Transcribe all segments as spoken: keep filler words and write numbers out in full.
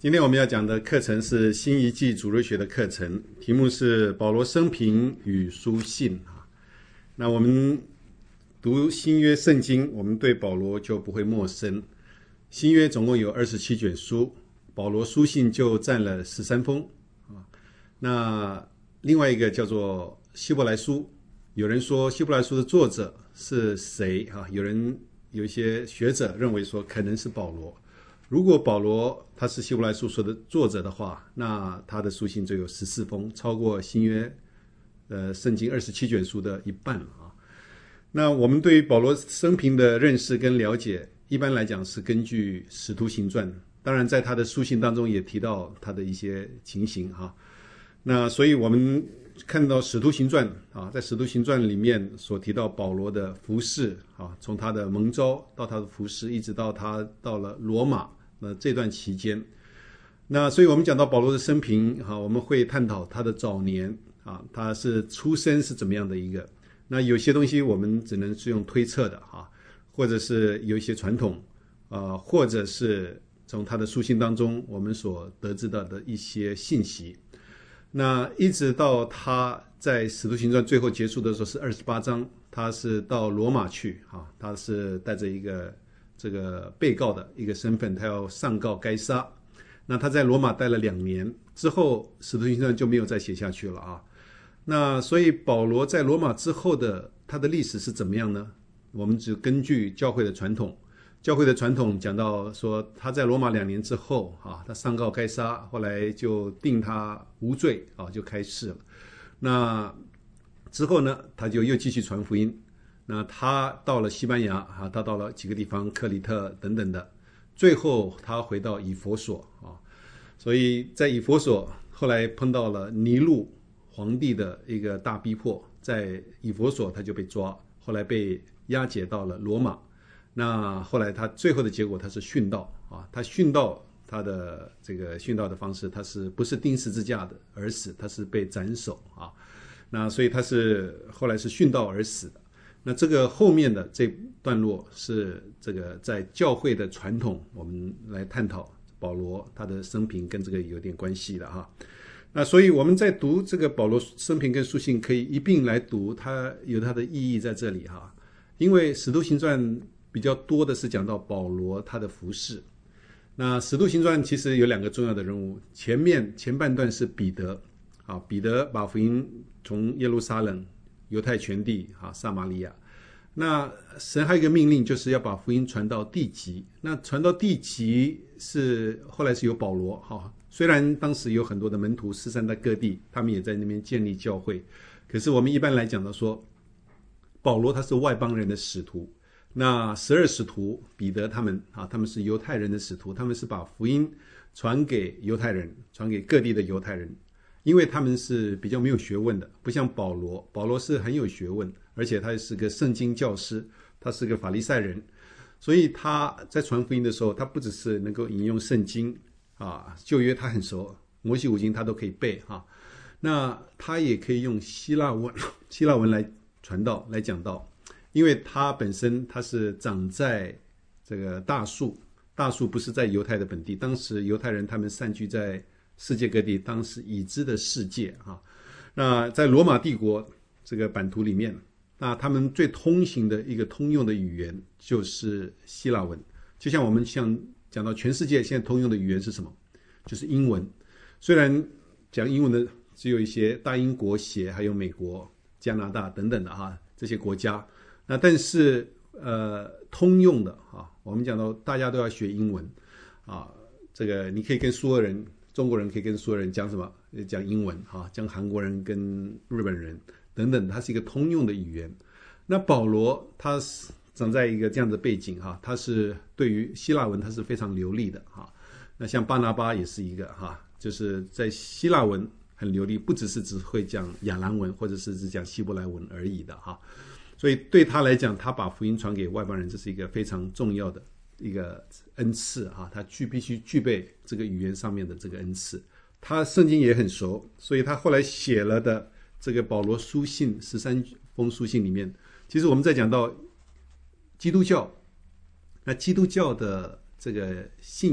今天我们要讲的课程是新一季主日学的课程，题目是保罗生平与书信。那我们读新约圣经，我们对保罗就不会陌生。新约总共有二十七卷书，保罗书信就占了十三封。那另外一个叫做希伯来书，有人说希伯来书的作者是谁？有人有一些学者认为说可能是保罗。如果保罗他是希伯来书说的作者的话，那他的书信就有十四封，超过新约呃圣经二十七卷书的一半啊。那我们对于保罗生平的认识跟了解，一般来讲是根据使徒行传，当然在他的书信当中也提到他的一些情形哈。那所以我们看到使徒行传啊，在使徒行传里面所提到保罗的服事啊，从他的蒙召到他的服事，一直到他到了罗马。那这段期间，那所以我们讲到保罗的生平啊，我们会探讨他的早年啊，他是出生是怎么样的一个。那有些东西我们只能是用推测的啊，或者是有一些传统啊，或者是从他的书信当中我们所得知到的一些信息。那一直到他在使徒行传最后结束的时候是二十八章，他是到罗马去啊，他是带着一个这个被告的一个身份，他要上告该撒。那他在罗马待了两年之后，使徒行传就没有再写下去了啊。那所以保罗在罗马之后的他的历史是怎么样呢？我们只根据教会的传统，教会的传统讲到说他在罗马两年之后啊，他上告该撒，后来就定他无罪啊，就开释了。那之后呢，他就又继续传福音。那他到了西班牙啊，他到了几个地方，克里特等等的，最后他回到以弗所啊，所以在以弗所后来碰到了尼禄皇帝的一个大逼迫，在以弗所他就被抓，后来被押解到了罗马。那后来他最后的结果他是殉道啊，他殉道他的这个殉道的方式，他是不是钉十字架的而死，他是被斩首啊，那所以他是后来是殉道而死的。那这个后面的这段落是这个在教会的传统，我们来探讨保罗他的生平跟这个有点关系的哈。那所以我们在读这个保罗生平跟书信可以一并来读，它有它的意义在这里哈。因为使徒行传比较多的是讲到保罗他的服事。那使徒行传其实有两个重要的人物，前面前半段是彼得啊，彼得把福音从耶路撒冷犹太全地啊，撒玛利亚。那神还有一个命令，就是要把福音传到地极。那传到地极是后来是由保罗哈，虽然当时有很多的门徒四散在各地，他们也在那边建立教会，可是我们一般来讲的说，保罗他是外邦人的使徒。那十二使徒彼得他们啊，他们是犹太人的使徒，他们是把福音传给犹太人，传给各地的犹太人。因为他们是比较没有学问的，不像保罗，保罗是很有学问，而且他是个圣经教师，他是个法利赛人，所以他在传福音的时候，他不只是能够引用圣经啊，旧约他很熟，摩西五经他都可以背哈、啊，那他也可以用希腊文希腊文来传道来讲道，因为他本身他是长在这个大树，大树不是在犹太的本地，当时犹太人他们散居在世界各地，当时已知的世界啊，那在罗马帝国这个版图里面，那他们最通行的一个通用的语言就是希腊文。就像我们像讲到全世界现在通用的语言是什么？就是英文。虽然讲英文的只有一些大英国协，还有美国、加拿大等等的哈这些国家，那但是呃通用的啊，我们讲到大家都要学英文啊，这个你可以跟所有人。中国人可以跟所有人讲什么？讲英文哈，讲韩国人跟日本人等等，它是一个通用的语言。那保罗他长在一个这样的背景哈，他是对于希腊文他是非常流利的哈。那像巴拿巴也是一个哈，就是在希腊文很流利，不只是只会讲亚兰文或者是只讲希伯来文而已的哈。所以对他来讲，他把福音传给外邦人，这是一个非常重要的一个恩赐啊，他具必须具备这个语言上面的这个恩赐。他圣经也很熟，所以他后来写了的这个保罗书信十三封书信里面，其实我们在讲到基督教，那基督教的这个信仰，我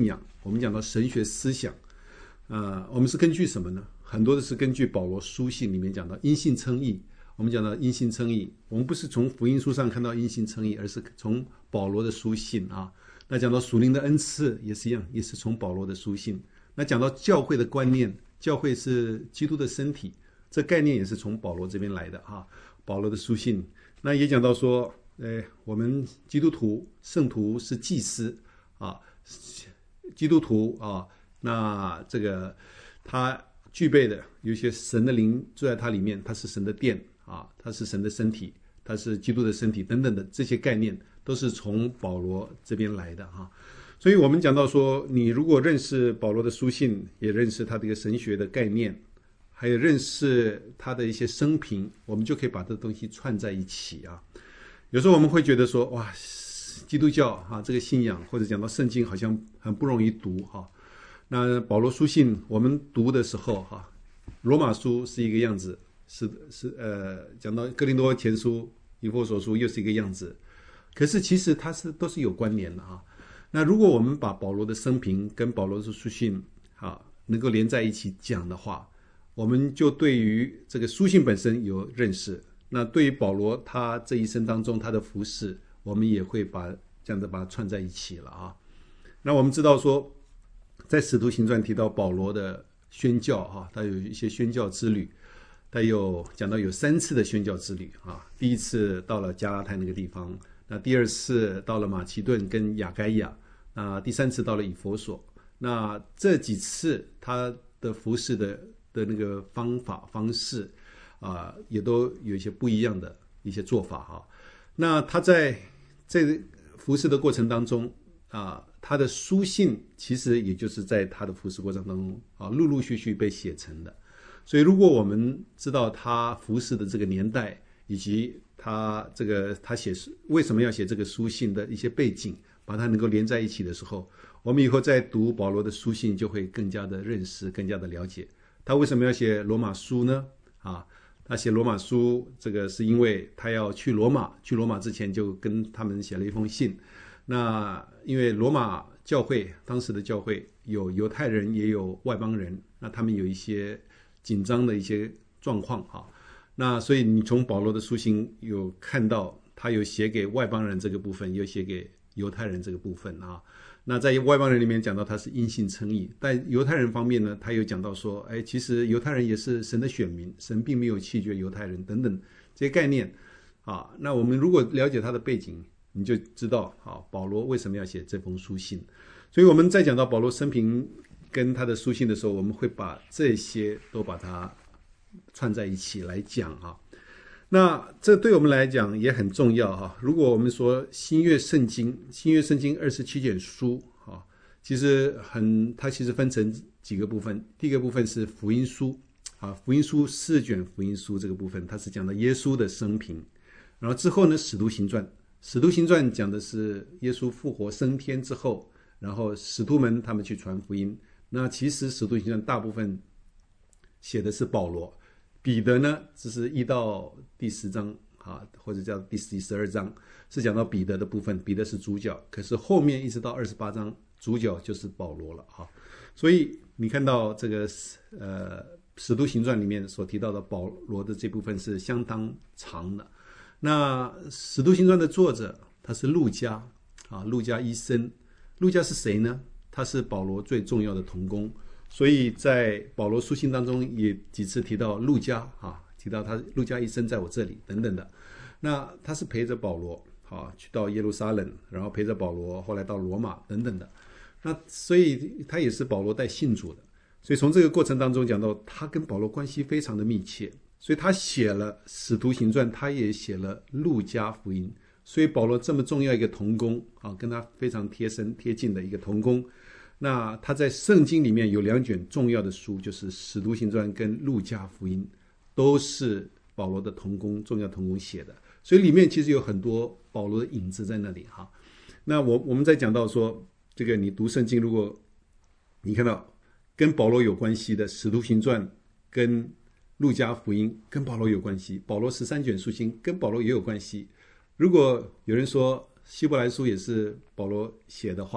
我们讲到神学思想，呃，我们是根据什么呢？很多的是根据保罗书信里面讲到因信称义。我们讲到因信称义，我们不是从福音书上看到因信称义，而是从保罗的书信啊。那讲到属灵的恩赐也是一样，也是从保罗的书信。那讲到教会的观念，教会是基督的身体，这概念也是从保罗这边来的啊。保罗的书信，那也讲到说，呃，我们基督徒圣徒是祭司啊，基督徒啊，那这个他具备的有一些神的灵住在他里面，他是神的殿啊，他是神的身体，他是基督的身体等等的这些概念，都是从保罗这边来的哈。所以我们讲到说，你如果认识保罗的书信，也认识他的一个神学的概念，还有认识他的一些生平，我们就可以把这东西串在一起啊。有时候我们会觉得说，哇，基督教啊这个信仰，或者讲到圣经好像很不容易读哈。那保罗书信我们读的时候哈，罗马书是一个样子，是是呃，讲到哥林多前书、以弗所书又是一个样子，可是其实它是都是有关联的啊。那如果我们把保罗的生平跟保罗的书信啊能够连在一起讲的话，我们就对于这个书信本身有认识。那对于保罗他这一生当中他的服事，我们也会把这样的把它串在一起了啊。那我们知道说，在使徒行传提到保罗的宣教哈，他有一些宣教之旅，他有讲到有三次的宣教之旅啊。第一次到了加拉太那个地方，那第二次到了马其顿跟亚该亚，那第三次到了以弗所。那这几次他的服事的的那个方法方式啊，也都有一些不一样的一些做法哈。那他在这服事的过程当中啊，他的书信其实也就是在他的服事过程当中啊，陆陆续续被写成的。所以如果我们知道他服事的这个年代，以及他这个他写为什么要写这个书信的一些背景，把它能够连在一起的时候，我们以后在读保罗的书信就会更加的认识，更加的了解他为什么要写罗马书呢？啊，他写罗马书这个是因为他要去罗马，去罗马之前就跟他们写了一封信。那因为罗马教会当时的教会有犹太人也有外邦人，那他们有一些紧张的一些状况啊。那所以你从保罗的书信有看到他有写给外邦人这个部分，有写给犹太人这个部分啊。那在外邦人里面讲到他是因信称义，但犹太人方面呢，他有讲到说，哎，其实犹太人也是神的选民，神并没有弃绝犹太人等等这些概念啊。那我们如果了解他的背景，你就知道啊，保罗为什么要写这封书信。所以我们在讲到保罗生平跟他的书信的时候，我们会把这些都把它串在一起来讲啊。那这对我们来讲也很重要哈。如果我们说新约圣经，新约圣经二十七卷书啊，其实很，它其实分成几个部分。第一个部分是福音书啊，福音书四卷福音书这个部分，它是讲的耶稣的生平。然后之后呢，使徒行传，使徒行传讲的是耶稣复活升天之后，然后使徒们他们去传福音。那其实使徒行传大部分写的是保罗。彼得呢，只是一到第十章啊，或者叫第十十二章，是讲到彼得的部分，彼得是主角。可是后面一直到二十八章，主角就是保罗了啊。所以你看到这个呃《使徒行传》里面所提到的保罗的这部分是相当长的。那《使徒行传》的作者他是路加啊，路加医生。路加是谁呢？他是保罗最重要的同工。所以在保罗书信当中也几次提到路加啊，提到他路加医生在我这里等等的。那他是陪着保罗啊去到耶路撒冷，然后陪着保罗后来到罗马等等的。那所以他也是保罗带信主的。所以从这个过程当中讲到他跟保罗关系非常的密切，所以他写了使徒行传，他也写了路加福音。所以保罗这么重要一个同工啊，跟他非常贴身贴近的一个同工。那他在圣经里面有两卷重要的书，就是使徒行传跟路加福音，都是保罗的同工，重要同工写的。所以里面其实有很多保罗的影子在那里哈。那我我们在讲到说，这个你读圣经，如果你看到跟保罗有关系的使徒行传跟路加福音跟保罗有关系，保罗十三卷书信跟保罗也有关系。如果有人说希伯来书也是保罗写的话，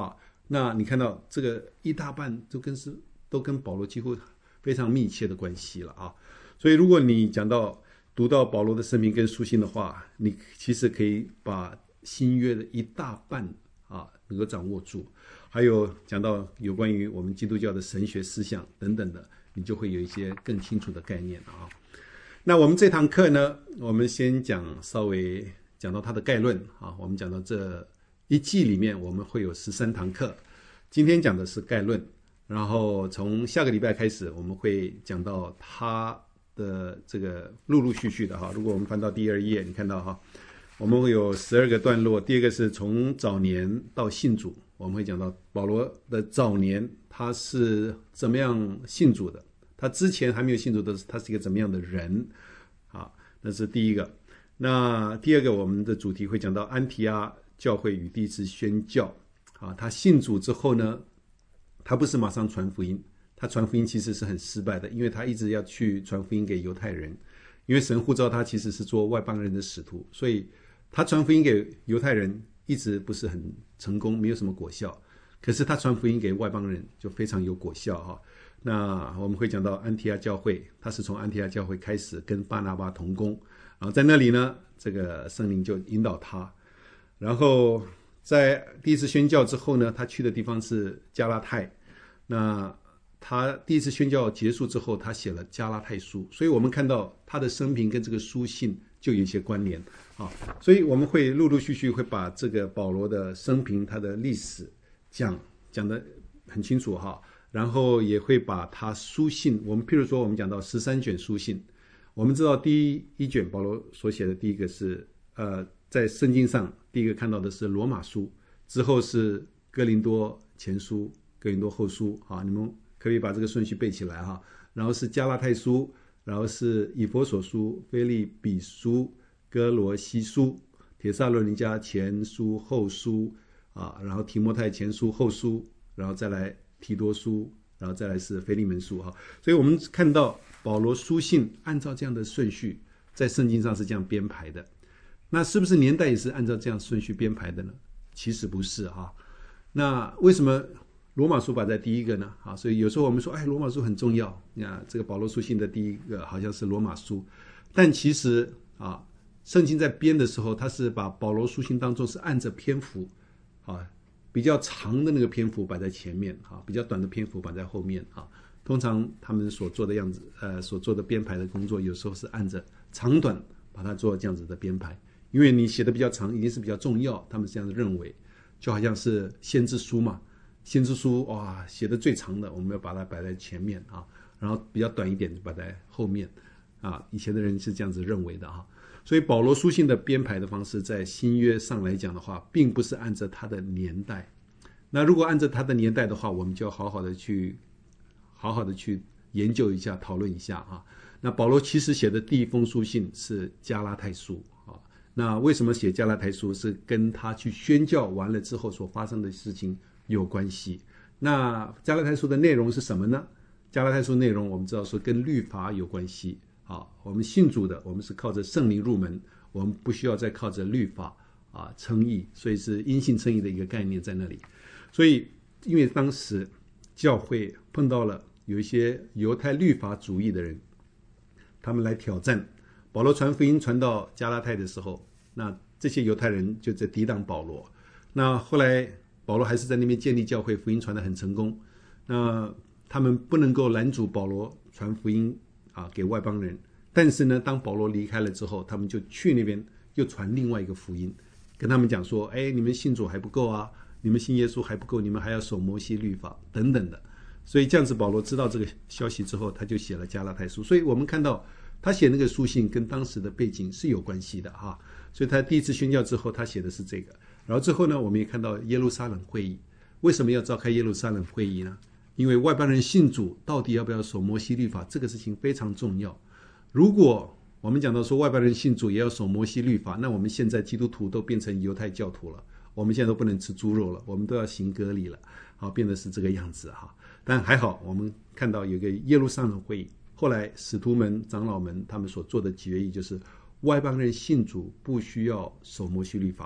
那你看到这个一大半都跟是都跟保罗几乎非常密切的关系了啊。所以如果你讲到读到保罗的生命跟书信的话，你其实可以把新约的一大半啊能够掌握住，还有讲到有关于我们基督教的神学思想等等的，你就会有一些更清楚的概念了啊。那我们这堂课呢，我们先讲稍微讲到它的概论啊。我们讲到这一季里面，我们会有十三堂课，今天讲的是概论，然后从下个礼拜开始，我们会讲到它的这个陆陆续续的哈。如果我们翻到第二页，你看到哈，我们会有十二个段落。第二个是从早年到信主，我们会讲到保罗的早年他是怎么样信主的。他之前还没有信主的是他是一个怎么样的人啊？那是第一个。那第二个，我们的主题会讲到安提阿教会与第一次宣教啊。他信主之后呢，他不是马上传福音，他传福音其实是很失败的，因为他一直要去传福音给犹太人，因为神呼召他其实是做外邦人的使徒，所以他传福音给犹太人一直不是很成功，没有什么果效。可是他传福音给外邦人就非常有果效哈。那我们会讲到安提阿教会，他是从安提阿教会开始跟巴拿巴同工，然后在那里呢，这个圣灵就引导他，然后在第一次宣教之后呢，他去的地方是加拉太。那他第一次宣教结束之后，他写了加拉太书，所以我们看到他的生平跟这个书信就有一些关联啊。所以我们会陆陆续续会把这个保罗的生平、他的历史讲讲得很清楚哈。然后也会把他书信，我们譬如说我们讲到十三卷书信，我们知道第一一卷保罗所写的第一个是呃，在圣经上第一个看到的是罗马书，之后是哥林多前书、哥林多后书啊，你们可以把这个顺序背起来哈。然后是加拉太书，然后是以弗所书、腓立比书、哥罗西书、帖撒罗尼迦前书、后书啊，然后提摩太前书、后书，然后再来提多书，然后再来是腓利门书哈。所以我们看到保罗书信按照这样的顺序在圣经上是这样编排的。那是不是年代也是按照这样顺序编排的呢？其实不是哈。那为什么罗马书摆在第一个呢？啊，所以有时候我们说，哎，罗马书很重要。那这个保罗书信的第一个好像是罗马书，但其实啊，圣经在编的时候，它是把保罗书信当中是按着篇幅啊。比较长的那个篇幅摆在前面啊，比较短的篇幅摆在后面啊。通常他们所做的样子，呃，所做的编排的工作，有时候是按着长短把它做这样子的编排。因为你写的比较长，一定是比较重要，他们是这样子认为。就好像是先知书嘛，先知书哇，写的最长的，我们要把它摆在前面啊，然后比较短一点摆在后面啊。以前的人是这样子认为的哈。所以保罗书信的编排的方式，在新约上来讲的话，并不是按照他的年代。那如果按照他的年代的话，我们就要好好的去，好好的去研究一下、讨论一下啊。那保罗其实写的第一封书信是加拉太书啊。那为什么写加拉太书？是跟他去宣教完了之后所发生的事情有关系。那加拉太书的内容是什么呢？加拉太书内容我们知道说跟律法有关系。啊，我们信主的，我们是靠着圣灵入门，我们不需要再靠着律法啊称义，所以是因信称义的一个概念在那里。所以，因为当时教会碰到了有一些犹太律法主义的人，他们来挑战保罗传福音传到加拉太的时候，那这些犹太人就在抵挡保罗。那后来保罗还是在那边建立教会，福音传得很成功。那他们不能够拦阻保罗传福音啊，给外邦人。但是呢，当保罗离开了之后，他们就去那边又传另外一个福音，跟他们讲说，哎，你们信主还不够啊，你们信耶稣还不够，你们还要守摩西律法等等的。所以这样子，保罗知道这个消息之后，他就写了加拉太书。所以我们看到他写那个书信跟当时的背景是有关系的哈。所以他第一次宣教之后，他写的是这个。然后之后呢，我们也看到耶路撒冷会议。为什么要召开耶路撒冷会议呢？因为外邦人信主到底要不要守摩西律法，这个事情非常重要。如果我们讲到说外邦人信主也要守摩西律法，那我们现在基督徒都变成犹太教徒了，我们现在都不能吃猪肉了，我们都要行割礼了，好，变得是这个样子哈。但还好，我们看到有个耶路撒冷会议，后来使徒们、长老们他们所做的决议就是，外邦人信主不需要守摩西律法，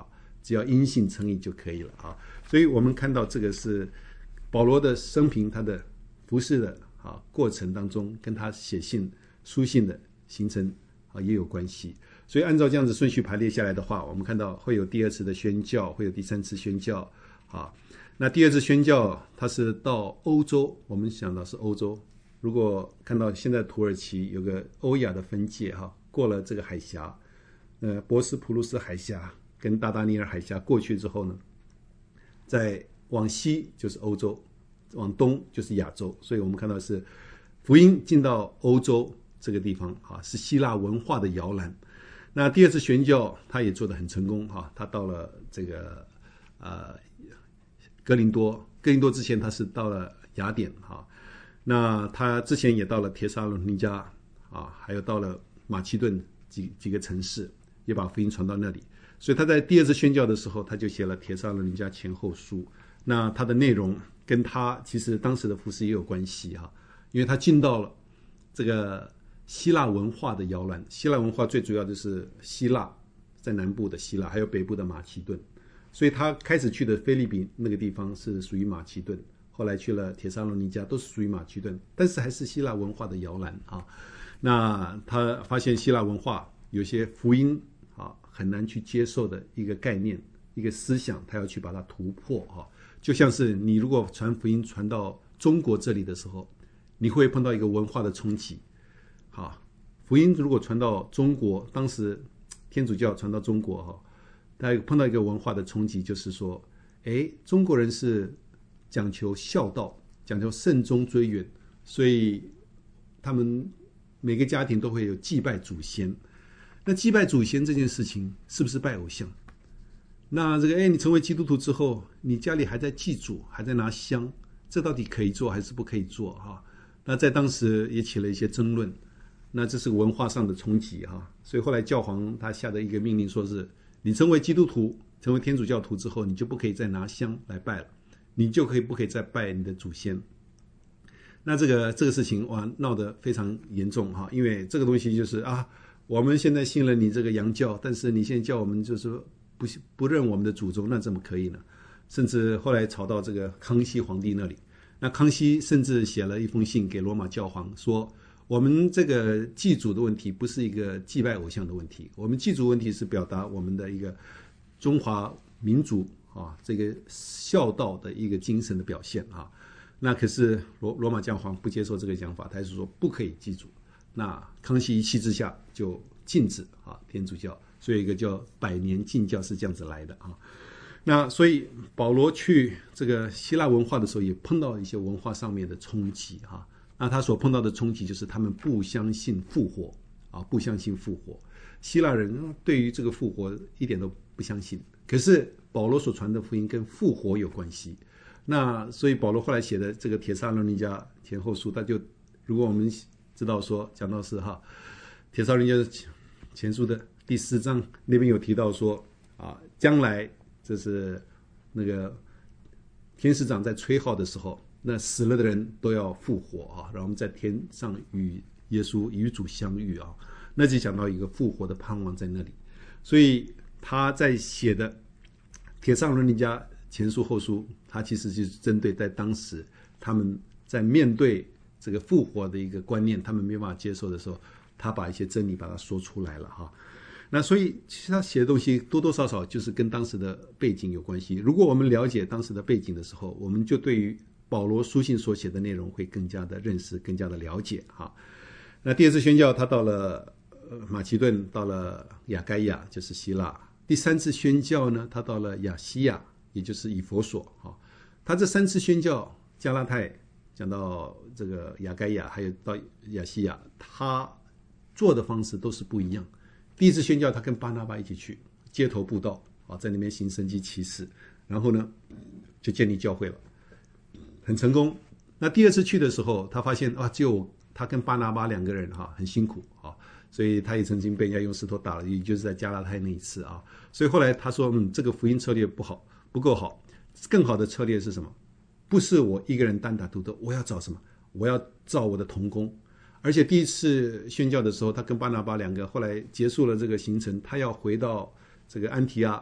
只要因信称义就可以了啊。所以我们看到这个是保罗的生平，他的服事的啊过程当中，跟他写信书信的形成啊也有关系。所以按照这样子顺序排列下来的话，我们看到会有第二次的宣教，会有第三次宣教啊。那第二次宣教，它是到欧洲，我们想到是欧洲。如果看到现在土耳其有个欧亚的分界哈，过了这个海峡，呃，博斯普鲁斯海峡跟大达尼尔海峡过去之后呢，再往西就是欧洲，往东就是亚洲。所以我们看到是福音进到欧洲这个地方啊，是希腊文化的摇篮。那第二次宣教，他也做得很成功哈，他到了这个呃。哥林多，哥林多之前他是到了雅典哈，那他之前也到了帖撒罗尼迦啊，还有到了马其顿几几个城市，也把福音传到那里。所以他在第二次宣教的时候，他就写了帖撒罗尼迦前后书。那他的内容跟他其实当时的服事也有关系哈，因为他进到了这个希腊文化的摇篮。希腊文化最主要就是希腊，在南部的希腊，还有北部的马其顿。所以他开始去的菲律宾那个地方是属于马其顿，后来去了帖撒罗尼迦都是属于马其顿，但是还是希腊文化的摇篮啊。那他发现希腊文化有些福音啊很难去接受的一个概念、一个思想，他要去把它突破啊。就像是你如果传福音传到中国这里的时候，你会碰到一个文化的冲击。好，福音如果传到中国，当时天主教传到中国哈。大家碰到一个文化的冲击，就是说，哎，中国人是讲求孝道，讲求慎终追远，所以他们每个家庭都会有祭拜祖先。那祭拜祖先这件事情是不是拜偶像？那这个，哎，你成为基督徒之后，你家里还在祭祖，还在拿香，这到底可以做还是不可以做哈？那在当时也起了一些争论。那这是文化上的冲击哈，所以后来教皇他下的一个命令说是。你成为基督徒，成为天主教徒之后，你就不可以再拿香来拜了，你就可以不可以再拜你的祖先。那这个这个事情哇闹得非常严重哈，因为这个东西就是啊，我们现在信了你这个洋教，但是你现在叫我们就是不不认我们的祖宗，那怎么可以呢？甚至后来吵到这个康熙皇帝那里，那康熙甚至写了一封信给罗马教皇说。我们这个祭祖的问题不是一个祭拜偶像的问题，我们祭祖问题是表达我们的一个中华民族啊这个孝道的一个精神的表现啊。那可是罗罗马教皇不接受这个讲法，他是说不可以祭祖。那康熙一气之下就禁止啊天主教，所以一个叫百年禁教是这样子来的啊。那所以保罗去这个希腊文化的时候，也碰到一些文化上面的冲击哈。那他所碰到的冲击就是他们不相信复活啊，不相信复活。希腊人对于这个复活一点都不相信，可是保罗所传的福音跟复活有关系。那所以保罗后来写的这个帖撒罗尼迦前后书，他就如果我们知道说讲到是哈，帖撒罗尼迦前书的第四章那边有提到说啊，将来这是那个天使长在吹号的时候。那死了的人都要复活啊，然后我们在天上与耶稣与主相遇啊，那就讲到一个复活的盼望在那里。所以他在写的帖撒罗尼迦前书后书，他其实就是针对在当时他们在面对这个复活的一个观念，他们没办法接受的时候，他把一些真理把它说出来了哈。那所以其实他写的东西多多少少就是跟当时的背景有关系。如果我们了解当时的背景的时候，我们就对于保罗书信所写的内容会更加的认识，更加的了解哈。那第二次宣教，他到了马其顿，到了亚该亚，就是希腊。第三次宣教呢，他到了亚细亚，也就是以弗所哈。他这三次宣教，加拉太讲到这个亚该亚，还有到亚细亚，他做的方式都是不一样。第一次宣教，他跟巴拿巴一起去街头布道啊，在那边行神迹奇事，然后呢就建立教会了。很成功。那第二次去的时候，他发现啊，只有他跟巴拿巴两个人哈，很辛苦啊，所以他也曾经被人家用石头打了，也就是在加拉太那一次啊。所以后来他说，嗯，这个福音策略不好，不够好，更好的策略是什么？不是我一个人单打独斗，我要找什么？我要造我的同工。而且第一次宣教的时候，他跟巴拿巴两个后来结束了这个行程，他要回到这个安提阿，回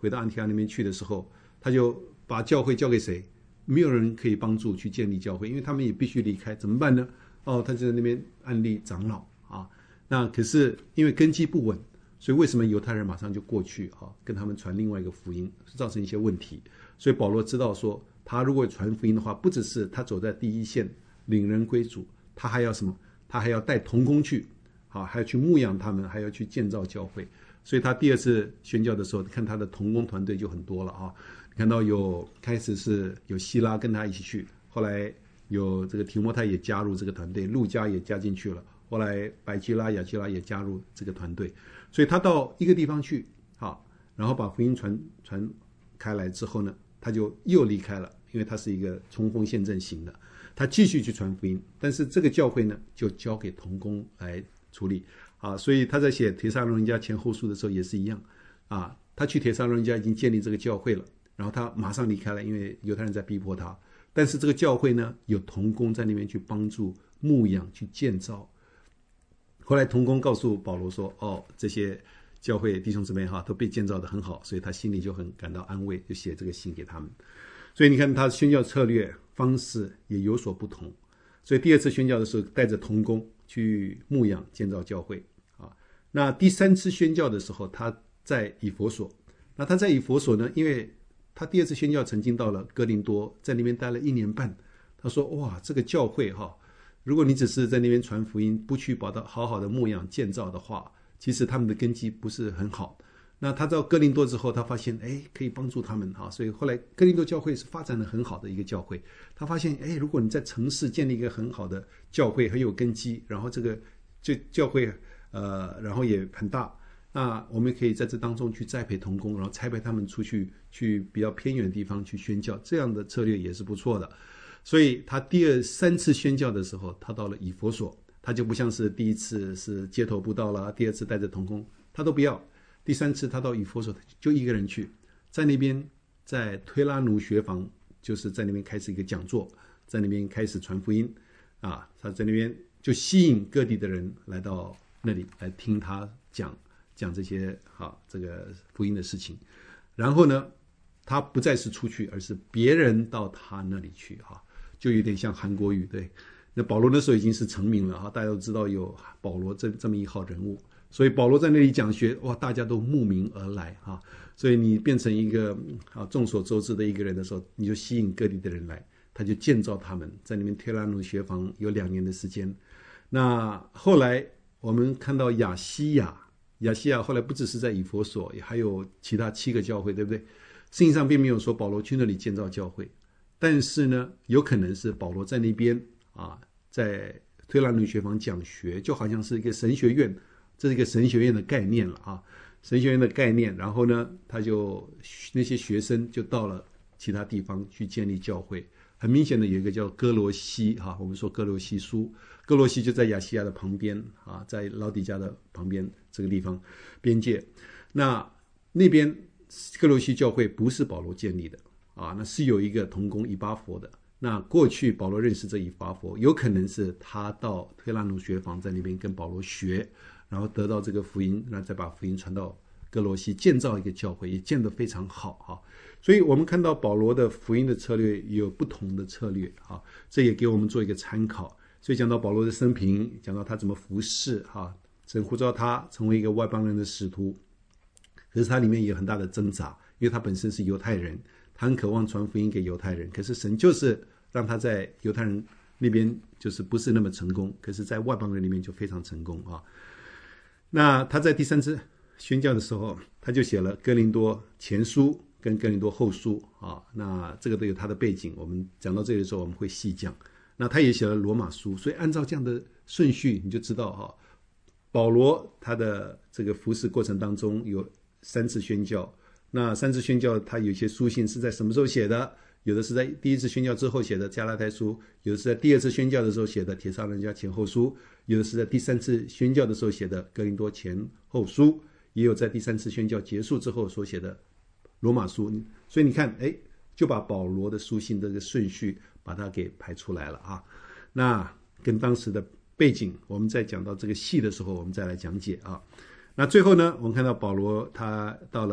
回到安提阿那边去的时候，他就把教会交给谁？没有人可以帮助去建立教会，因为他们也必须离开，怎么办呢？哦，他就在那边安立长老啊。那可是因为根基不稳，所以为什么犹太人马上就过去啊，跟他们传另外一个福音，造成一些问题。所以保罗知道说，他如果传福音的话，不只是他走在第一线领人归主，他还要什么？他还要带同工去，啊，还要去牧养他们，还要去建造教会。所以他第二次宣教的时候，看他的同工团队就很多了啊。你看到有开始是有希拉跟他一起去，后来有这个提摩太也加入这个团队，路加也加进去了，后来百基拉、亚基拉也加入这个团队。所以他到一个地方去，好，然后把福音传传开来之后呢，他就又离开了，因为他是一个冲锋陷阵型的，他继续去传福音，但是这个教会呢，就交给同工来处理啊。所以他在写帖撒罗尼迦前后书的时候也是一样啊，他去帖撒罗尼迦已经建立这个教会了，然后他马上离开了，因为犹太人在逼迫他。但是这个教会呢，有同工在那边去帮助牧养、去建造。后来同工告诉保罗说：“哦，这些教会弟兄姊妹哈都被建造得很好，所以他心里就很感到安慰，就写这个信给他们。所以你看他宣教策略方式也有所不同。所以第二次宣教的时候，带着同工去牧养建造教会啊。那第三次宣教的时候，他在以弗所。那他在以弗所呢，因为他第二次宣教曾经到了哥林多，在那边待了一年半。他说：哇，这个教会哈，如果你只是在那边传福音，不去把它好好的牧养建造的话，其实他们的根基不是很好。那他到哥林多之后，他发现哎，可以帮助他们哈，所以后来哥林多教会是发展的很好的一个教会。他发现哎，如果你在城市建立一个很好的教会，很有根基，然后这个这教会呃，然后也很大。那我们可以在这当中去栽培同工，然后差派他们出去去比较偏远的地方去宣教，这样的策略也是不错的。所以他第二三次宣教的时候，他到了以弗所，他就不像是第一次是街头布道了，第二次带着同工，他都不要。第三次他到以弗所就一个人去，在那边在推拉努学房，就是在那边开始一个讲座，在那边开始传福音啊，他在那边就吸引各地的人来到那里来听他讲。讲这些好这个福音的事情，然后呢，他不再是出去，而是别人到他那里去哈，就有点像韩国语对。那保罗那时候已经是成名了哈，大家都知道有保罗这这么一号人物，所以保罗在那里讲学，哇，大家都慕名而来哈。所以你变成一个啊众所周知的一个人的时候，你就吸引各地的人来，他就建造他们，在那边推拉努学房有两年的时间。那后来我们看到亚西亚。亚细亚后来不只是在以弗所，也还有其他七个教会，对不对？圣经上并没有说保罗去那里建造教会，但是呢，有可能是保罗在那边啊，在推拉努学房讲学，就好像是一个神学院，这是一个神学院的概念了啊，神学院的概念。然后呢，他就那些学生就到了其他地方去建立教会。很明显的有一个叫哥罗西哈，我们说哥罗西书，哥罗西就在亚细亚的旁边啊，在老底嘉的旁边这个地方边界。那那边哥罗西教会不是保罗建立的啊，那是有一个同工以巴弗的。那过去保罗认识这以巴弗，有可能是他到推拉努学房在那边跟保罗学，然后得到这个福音，然后再把福音传到哥罗西，建造一个教会，也建得非常好哈。所以我们看到保罗的福音的策略有不同的策略啊，这也给我们做一个参考。所以讲到保罗的生平，讲到他怎么服侍哈，神呼召他成为一个外邦人的使徒，可是他里面也有很大的挣扎，因为他本身是犹太人，他很渴望传福音给犹太人，可是神就是让他在犹太人那边就是不是那么成功，可是在外邦人里面就非常成功啊。那他在第三次宣教的时候，他就写了哥林多前书跟哥林多后书啊，那这个都有他的背景，我们讲到这里的时候我们会细讲。那他也写了罗马书，所以按照这样的顺序你就知道哈，保罗他的这个服事过程当中有三次宣教，那三次宣教他有一些书信是在什么时候写的，有的是在第一次宣教之后写的加拉太书，有的是在第二次宣教的时候写的帖撒罗尼迦前后书，有的是在第三次宣教的时候写的哥林多前后书，也有在第三次宣教结束之后所写的罗马书。所以你看哎，就把保罗的书信这个顺序把它给排出来了啊。那跟当时的背景，我们在讲到这个戏的时候我们再来讲解啊。那最后呢，我们看到保罗他到了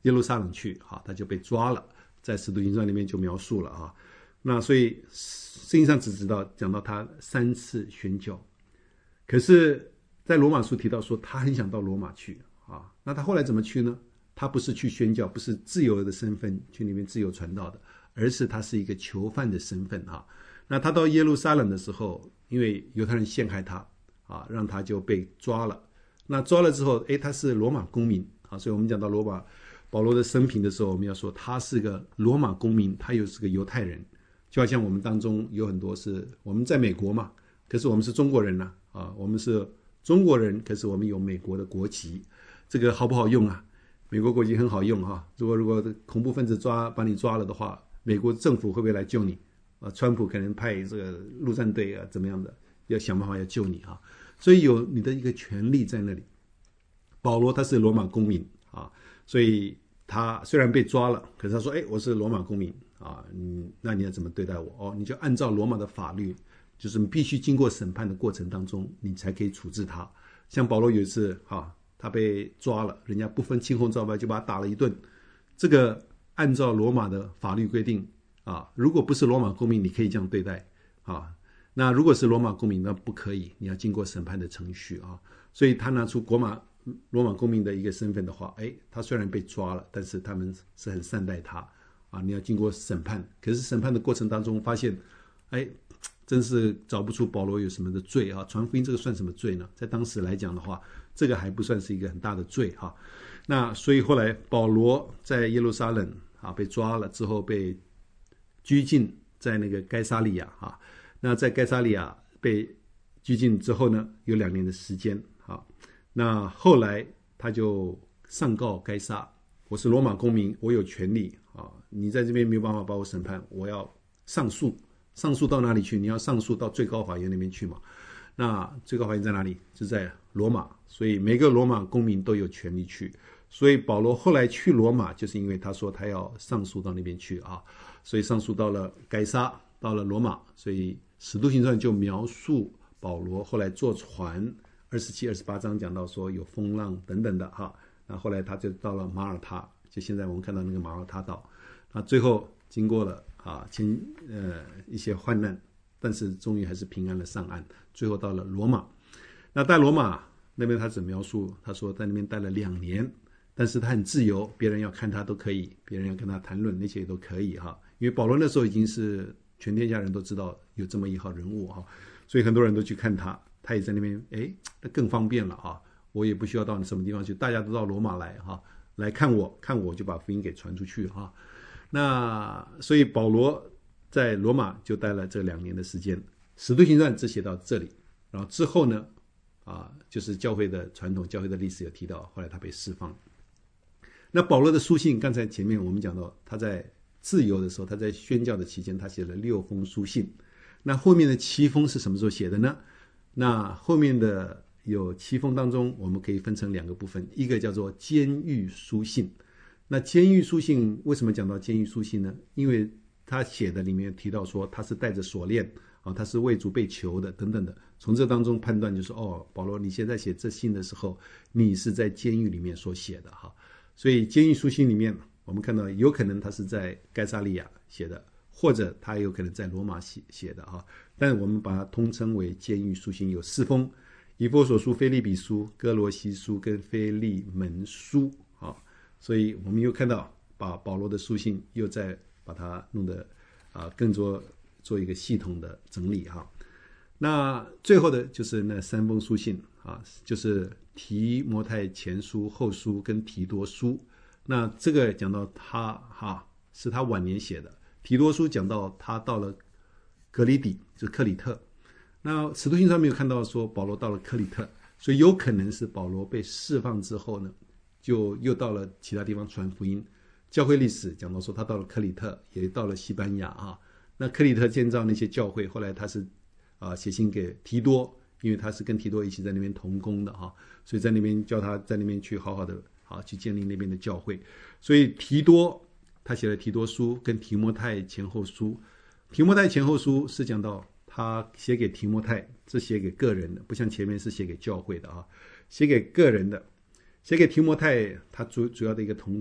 耶路撒冷去啊，他就被抓了，在使徒行传里面就描述了啊。那所以圣经上只知道讲到他三次宣教，可是在罗马书提到说他很想到罗马去啊。那他后来怎么去呢？他不是去宣教，不是自由的身份去那边自由传道的，而是他是一个囚犯的身份啊。那他到耶路撒冷的时候，因为犹太人陷害他啊，让他就被抓了。那抓了之后，诶，他是罗马公民啊，所以我们讲到罗马保罗的生平的时候，我们要说他是个罗马公民，他又是个犹太人。就好像我们当中有很多是我们在美国嘛，可是我们是中国人呢 啊, 啊，我们是中国人，可是我们有美国的国籍，这个好不好用啊？美国国籍很好用哈、啊，如果如果恐怖分子抓把你抓了的话，美国政府会不会来救你？啊，川普可能派这个陆战队啊，怎么样的，要想办法要救你啊，所以有你的一个权利在那里。保罗他是罗马公民啊，所以他虽然被抓了，可是他说：“哎，我是罗马公民。”啊，嗯，那你要怎么对待我？哦，你就按照罗马的法律，就是你必须经过审判的过程当中，你才可以处置他。像保罗有一次，哈、啊，他被抓了，人家不分青红皂白就把他打了一顿。这个按照罗马的法律规定啊，如果不是罗马公民，你可以这样对待啊。那如果是罗马公民，那不可以，你要经过审判的程序啊。所以他拿出罗马罗马公民的一个身份的话，哎，他虽然被抓了，但是他们是很善待他。啊，你要经过审判，可是审判的过程当中发现，哎，真是找不出保罗有什么的罪啊！传福音这个算什么罪呢？在当时来讲的话，这个还不算是一个很大的罪哈、啊。那所以后来保罗在耶路撒冷啊被抓了之后，被拘禁在那个该撒利亚啊。那在该撒利亚被拘禁之后呢，有两年的时间啊。那后来他就上告该撒，我是罗马公民，我有权利。啊，你在这边没有办法把我审判，我要上诉，上诉到哪里去？你要上诉到最高法院那边去嘛？那最高法院在哪里？就在罗马，所以每个罗马公民都有权利去。所以保罗后来去罗马，就是因为他说他要上诉到那边去啊，所以上诉到了该撒，到了罗马，所以使徒行传就描述保罗后来坐船，二十七、二十八章讲到说有风浪等等的哈。那后来他就到了马耳他。就现在我们看到那个马耳他岛，那最后经过了啊前呃一些患难，但是终于还是平安的上岸，最后到了罗马。那在罗马那边他只描述，他说在那边待了两年，但是他很自由，别人要看他都可以，别人要跟他谈论那些都可以哈。因为保罗那时候已经是全天下人都知道有这么一号人物哈，所以很多人都去看他，他也在那边，哎，那更方便了啊，我也不需要到你什么地方去，大家都到罗马来哈。来看我，看我就把福音给传出去哈。那所以保罗在罗马就待了这两年的时间。使徒行传只写到这里，然后之后呢，啊，就是教会的传统、教会的历史有提到，后来他被释放。那保罗的书信，刚才前面我们讲到，他在自由的时候，他在宣教的期间，他写了六封书信。那后面的七封是什么时候写的呢？那后面的有七封当中，我们可以分成两个部分，一个叫做监狱书信。那监狱书信为什么讲到监狱书信呢？因为他写的里面提到说他是带着锁链啊，他是为主被囚的等等的。从这当中判断就是哦，保罗你现在写这信的时候，你是在监狱里面所写的哈。所以监狱书信里面，我们看到有可能他是在该撒利亚写的，或者他有可能在罗马写写的哈。但我们把它通称为监狱书信，有四封。以弗所书、腓立比书、哥罗西书跟腓利门书啊，所以我们又看到把保罗的书信又再把它弄得啊更做做一个系统的整理哈。那最后的就是那三封书信啊，就是提摩太前书、后书跟提多书。那这个讲到他哈是他晚年写的，提多书讲到他到了格里底，就是克里特。那使徒行传没有看到说保罗到了克里特，所以有可能是保罗被释放之后呢，就又到了其他地方传福音。教会历史讲到说他到了克里特，也到了西班牙啊。那克里特建造那些教会，后来他是啊写信给提多，因为他是跟提多一起在那边同工的哈，所以在那边叫他在那边去好好的啊去建立那边的教会。所以提多他写了提多书跟提摩太前后书，提摩太前后书是讲到他写给提摩太，是写给个人的，不像前面是写给教会的啊，写给个人的。写给提摩太，他主主要的一个同工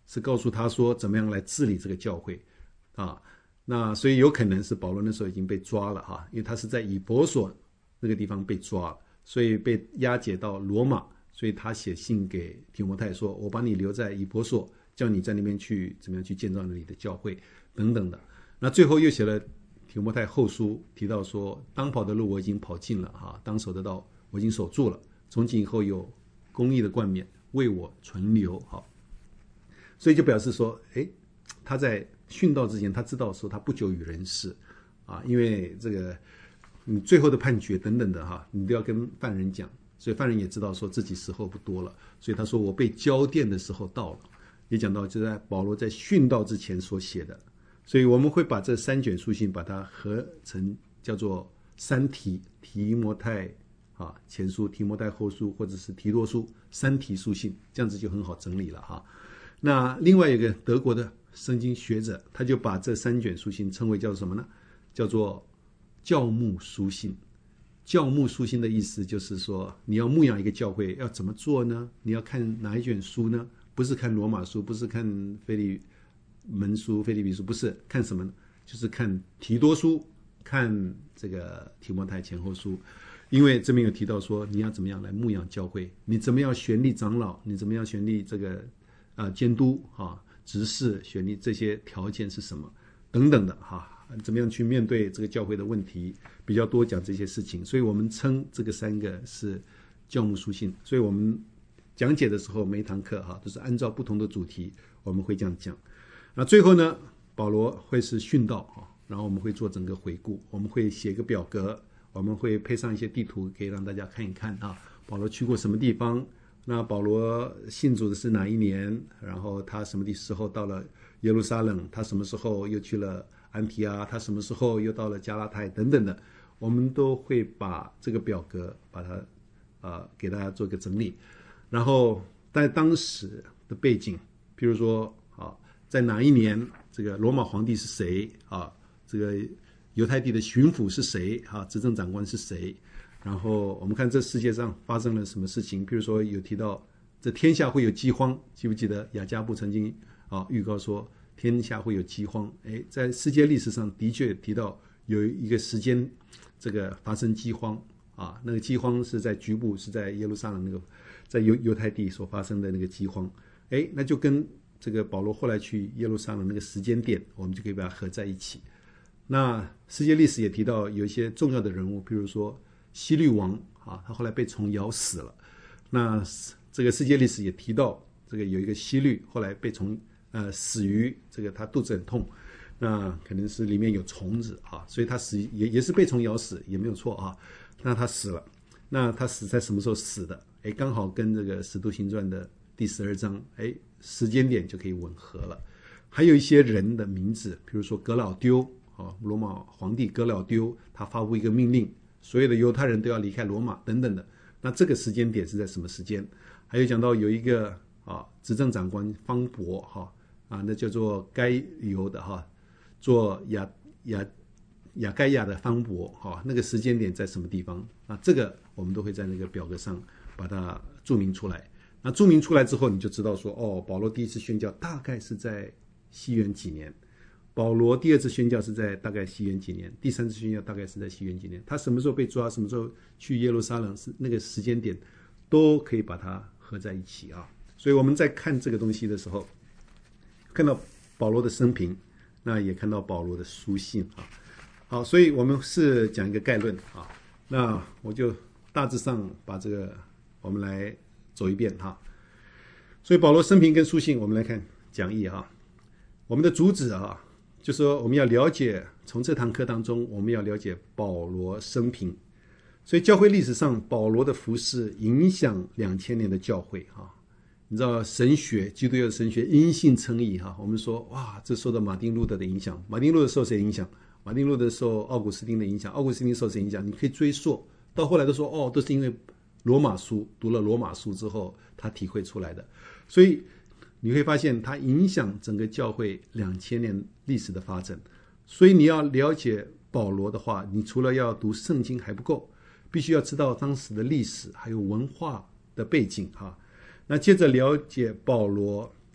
是告诉他说怎么样来治理这个教会啊。那所以有可能是保罗那时候已经被抓了哈，因为他是在以弗所那个地方被抓，所以被押解到罗马，所以他写信给提摩太说，我把你留在以弗所，叫你在那边去怎么样去建造那里的教会等等的。那最后又写了提摩太后书，提到说当跑的路我已经跑尽了哈，当守的道我已经守住了，从今以后有公义的冠冕为我存留哈。所以就表示说，诶，他在殉道之前，他知道说他不久于人世啊，因为这个你最后的判决等等的哈，你都要跟犯人讲，所以犯人也知道说自己时候不多了，所以他说我被交奠的时候到了，也讲到就在保罗在殉道之前所写的，所以我们会把这三卷书信把它合成叫做三提，提摩太啊前书、提摩太后书或者是提多书，三提书信，这样子就很好整理了哈。那另外一个德国的圣经学者，他就把这三卷书信称为叫做什么呢？叫做教牧书信。教牧书信的意思就是说，你要牧养一个教会要怎么做呢？你要看哪一卷书呢？不是看罗马书，不是看腓利门书、腓立比书，不是看什么呢？就是看提多书，看这个提摩太前后书。因为这边有提到说，你要怎么样来牧养教会，你怎么样选立长老，你怎么样选立这个啊监督啊执事，选立这些条件是什么等等的哈。怎么样去面对这个教会的问题，比较多讲这些事情，所以我们称这个三个是教牧书信。所以我们讲解的时候，每一堂课哈都是按照不同的主题，我们会这样讲。那最后呢，保罗会是殉道哈，然后我们会做整个回顾，我们会写一个表格，我们会配上一些地图，可以让大家看一看啊，保罗去过什么地方，那保罗信主的是哪一年，然后他什么时候到了耶路撒冷，他什么时候又去了安提阿，他什么时候又到了加拉太等等的，我们都会把这个表格把它呃给大家做一个整理。然后在当时的背景，譬如说啊，在哪一年这个罗马皇帝是谁啊，这个犹太地的巡抚是谁啊，执政长官是谁，然后我们看这世界上发生了什么事情，譬如说有提到这天下会有饥荒，记不记得雅各布曾经啊预告说天下会有饥荒？哎，在世界历史上的确提到有一个时间，这个发生饥荒啊，那个饥荒是在局部，是在耶路撒冷那个，在犹犹太地所发生的那个饥荒。哎，那就跟这个保罗后来去耶路撒冷那个时间点，我们就可以把它合在一起。那世界历史也提到有一些重要的人物，比如说希律王啊，他后来被虫咬死了。那这个世界历史也提到，这个有一个希律后来被虫。呃，死于这个他肚子很痛，那可能是里面有虫子啊，所以他死也也是被虫咬死，也没有错啊。那他死了，那他死在什么时候死的？哎，刚好跟这个《使徒行传》的第十二章，哎，时间点就可以吻合了。还有一些人的名字，比如说格老丢啊，罗马皇帝格老丢，他发布一个命令，所有的犹太人都要离开罗马等等的。那这个时间点是在什么时间？还有讲到有一个啊，执政长官方伯哈。啊，那叫做该犹的哈，做亚亚亚该亚的方伯哈，那个时间点在什么地方？啊，这个我们都会在那个表格上把它注明出来。那注明出来之后，你就知道说，哦，保罗第一次宣教大概是在西元几年，保罗第二次宣教是在大概西元几年，第三次宣教大概是在西元几年。他什么时候被抓，什么时候去耶路撒冷，是那个时间点都可以把它合在一起啊。所以我们在看这个东西的时候，看到保罗的生平，那也看到保罗的书信啊。好，所以我们是讲一个概论啊。那我就大致上把这个我们来走一遍哈。所以保罗生平跟书信，我们来看讲义哈。我们的主旨啊，就是说我们要了解，从这堂课当中，我们要了解保罗生平。所以教会历史上，保罗的服事影响两千年的教会哈。你知道神学，基督教的神学因信称义哈，我们说哇，这受到马丁路德的影响，马丁路德受谁影响？马丁路德受奥古斯丁的影响，奥古斯丁受谁影响？你可以追溯到后来都说哦，都是因为罗马书，读了罗马书之后他体会出来的。所以你会发现它影响整个教会两千年历史的发展。所以你要了解保罗的话，你除了要读圣经还不够，必须要知道当时的历史还有文化的背景哈。那接着了解保罗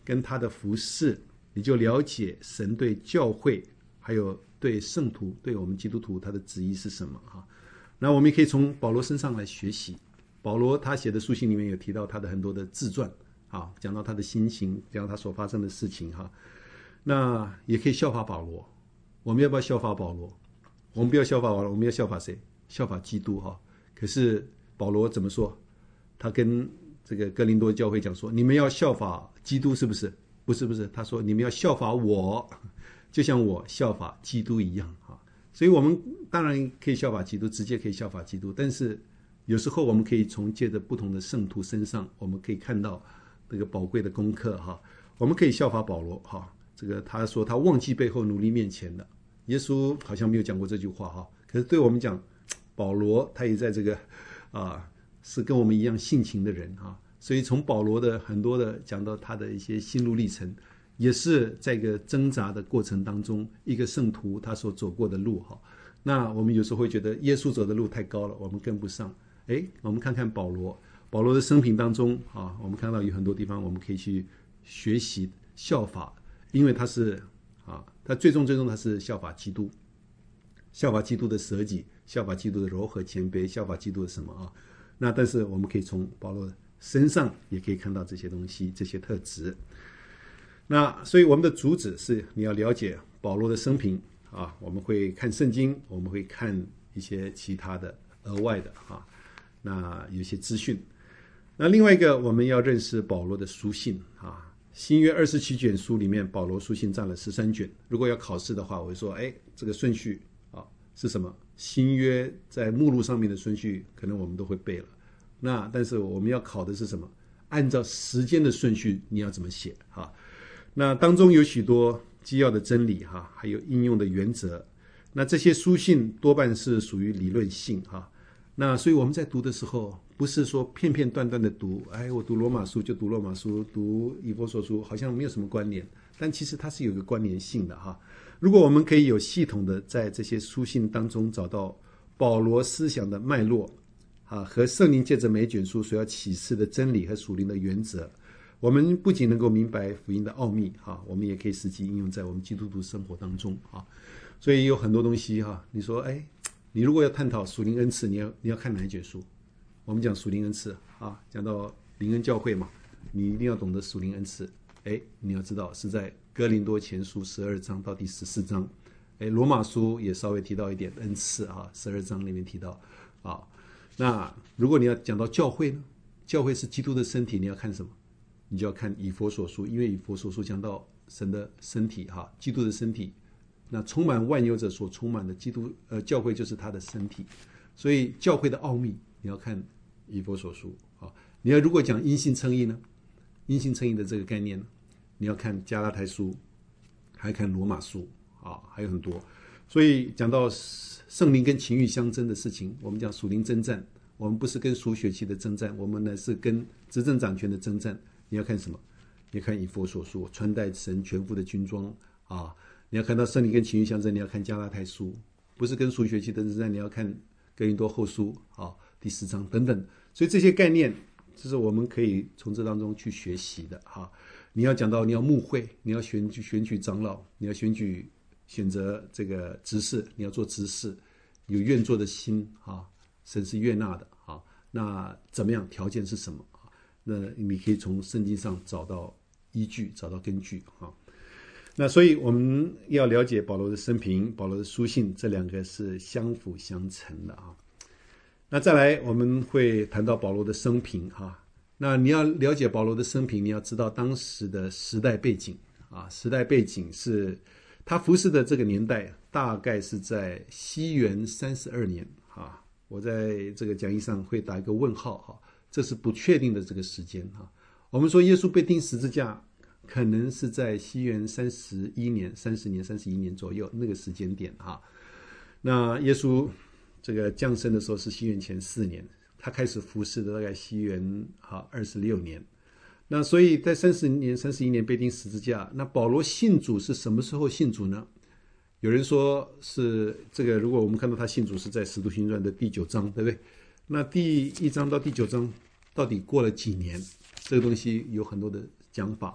跟他的服事，你就了解神对教会还有对圣徒对我们基督徒他的旨意是什么啊。那我们也可以从保罗身上来学习。保罗他写的书信里面有提到他的很多的自传啊，讲到他的心情，讲到他所发生的事情哈。那也可以效法保罗。我们要不要效法保罗？我们不要效法保罗，我们要效法谁？效法基督哈。可是保罗怎么说？他跟这个哥林多教会讲说，你们要效法基督，是不是？不是不是，他说你们要效法我，就像我效法基督一样哈。所以我们当然可以效法基督，直接可以效法基督，但是有时候我们可以从借着不同的圣徒身上，我们可以看到这个宝贵的功课哈。我们可以效法保罗哈，这个他说他忘记背后努力面前的。耶稣好像没有讲过这句话哈，可是对我们讲，保罗他也在这个啊，是跟我们一样性情的人哈，所以从保罗的很多的讲到他的一些心路历程，也是在一个挣扎的过程当中，一个圣徒他所走过的路哈。那我们有时候会觉得耶稣走的路太高了，我们跟不上。诶，我们看看保罗，保罗的生平当中啊，我们看到有很多地方我们可以去学习效法，因为他是啊，他最终最终他是效法基督，效法基督的舍己，效法基督的柔和谦卑，效法基督的什么啊？那但是我们可以从保罗身上也可以看到这些东西，这些特质。那所以我们的主旨是你要了解保罗的生平啊，我们会看圣经，我们会看一些其他的额外的啊，那有些资讯。那另外一个我们要认识保罗的书信啊，新约二十七卷书里面，保罗书信占了十三卷。如果要考试的话，我会说，哎，这个顺序啊是什么？新约在目录上面的顺序，可能我们都会背了。那但是我们要考的是什么？按照时间的顺序，你要怎么写哈？那当中有许多基要的真理哈，还有应用的原则。那这些书信多半是属于理论性哈。那所以我们在读的时候，不是说片片段段的读，哎，我读罗马书就读罗马书，读以弗所书好像没有什么关联，但其实它是有一个关联性的哈。如果我们可以有系统的在这些书信当中找到保罗思想的脉络啊，和圣灵借着每卷书所要启示的真理和属灵的原则，我们不仅能够明白福音的奥秘哈，我们也可以实际应用在我们基督徒生活当中啊。所以有很多东西哈，你说哎，你如果要探讨属灵恩赐，你要你要看哪一卷书？我们讲属灵恩赐啊，讲到灵恩教会嘛，你一定要懂得属灵恩赐。哎，你要知道是在哥林多前书十二章到第十四章，哎，罗马书也稍微提到一点恩赐啊，十二章里面提到啊。那如果你要讲到教会呢，教会是基督的身体，你要看什么？你就要看以弗所书，因为以弗所书讲到神的身体哈，基督的身体，那充满万有者所充满的基督，呃，教会就是他的身体，所以教会的奥秘你要看以弗所书啊。你要如果讲因信称义呢，因信称义的这个概念呢，你要看加拉太书，还看罗马书啊，还有很多。所以讲到圣灵跟情欲相争的事情，我们讲属灵征战，我们不是跟属血气的征战，我们呢是跟执政掌权的征战。你要看什么？你要看以弗所书，穿戴神全副的军装啊。你要看到圣灵跟情欲相争，你要看加拉太书，不是跟属血气的征战，你要看哥林多后书啊第四章等等。所以这些概念，这是我们可以从这当中去学习的哈。你要讲到你要牧会，你要选举选举长老，你要选举选择这个执事，你要做执事，有愿做的心啊，神是悦纳的啊。那怎么样？条件是什么？那你可以从圣经上找到依据，找到根据啊。那所以我们要了解保罗的生平，保罗的书信，这两个是相辅相成的啊。那再来我们会谈到保罗的生平哈。那你要了解保罗的生平，你要知道当时的时代背景啊。时代背景是他服侍的这个年代，大概是在西元三十二年啊。我在这个讲义上会打一个问号哈。这是不确定的这个时间哈。我们说耶稣被钉十字架，可能是在西元三十一年、三十年、三十一年左右那个时间点哈。那耶稣这个降生的时候是西元前四年，他开始服侍的大概西元哈二十六年。那所以在三十年、三十一年被钉十字架。那保罗信主是什么时候信主呢？有人说是这个，如果我们看到他信主是在《使徒行传》的第九章，对不对？那第一章到第九章到底过了几年？这个东西有很多的讲法啊。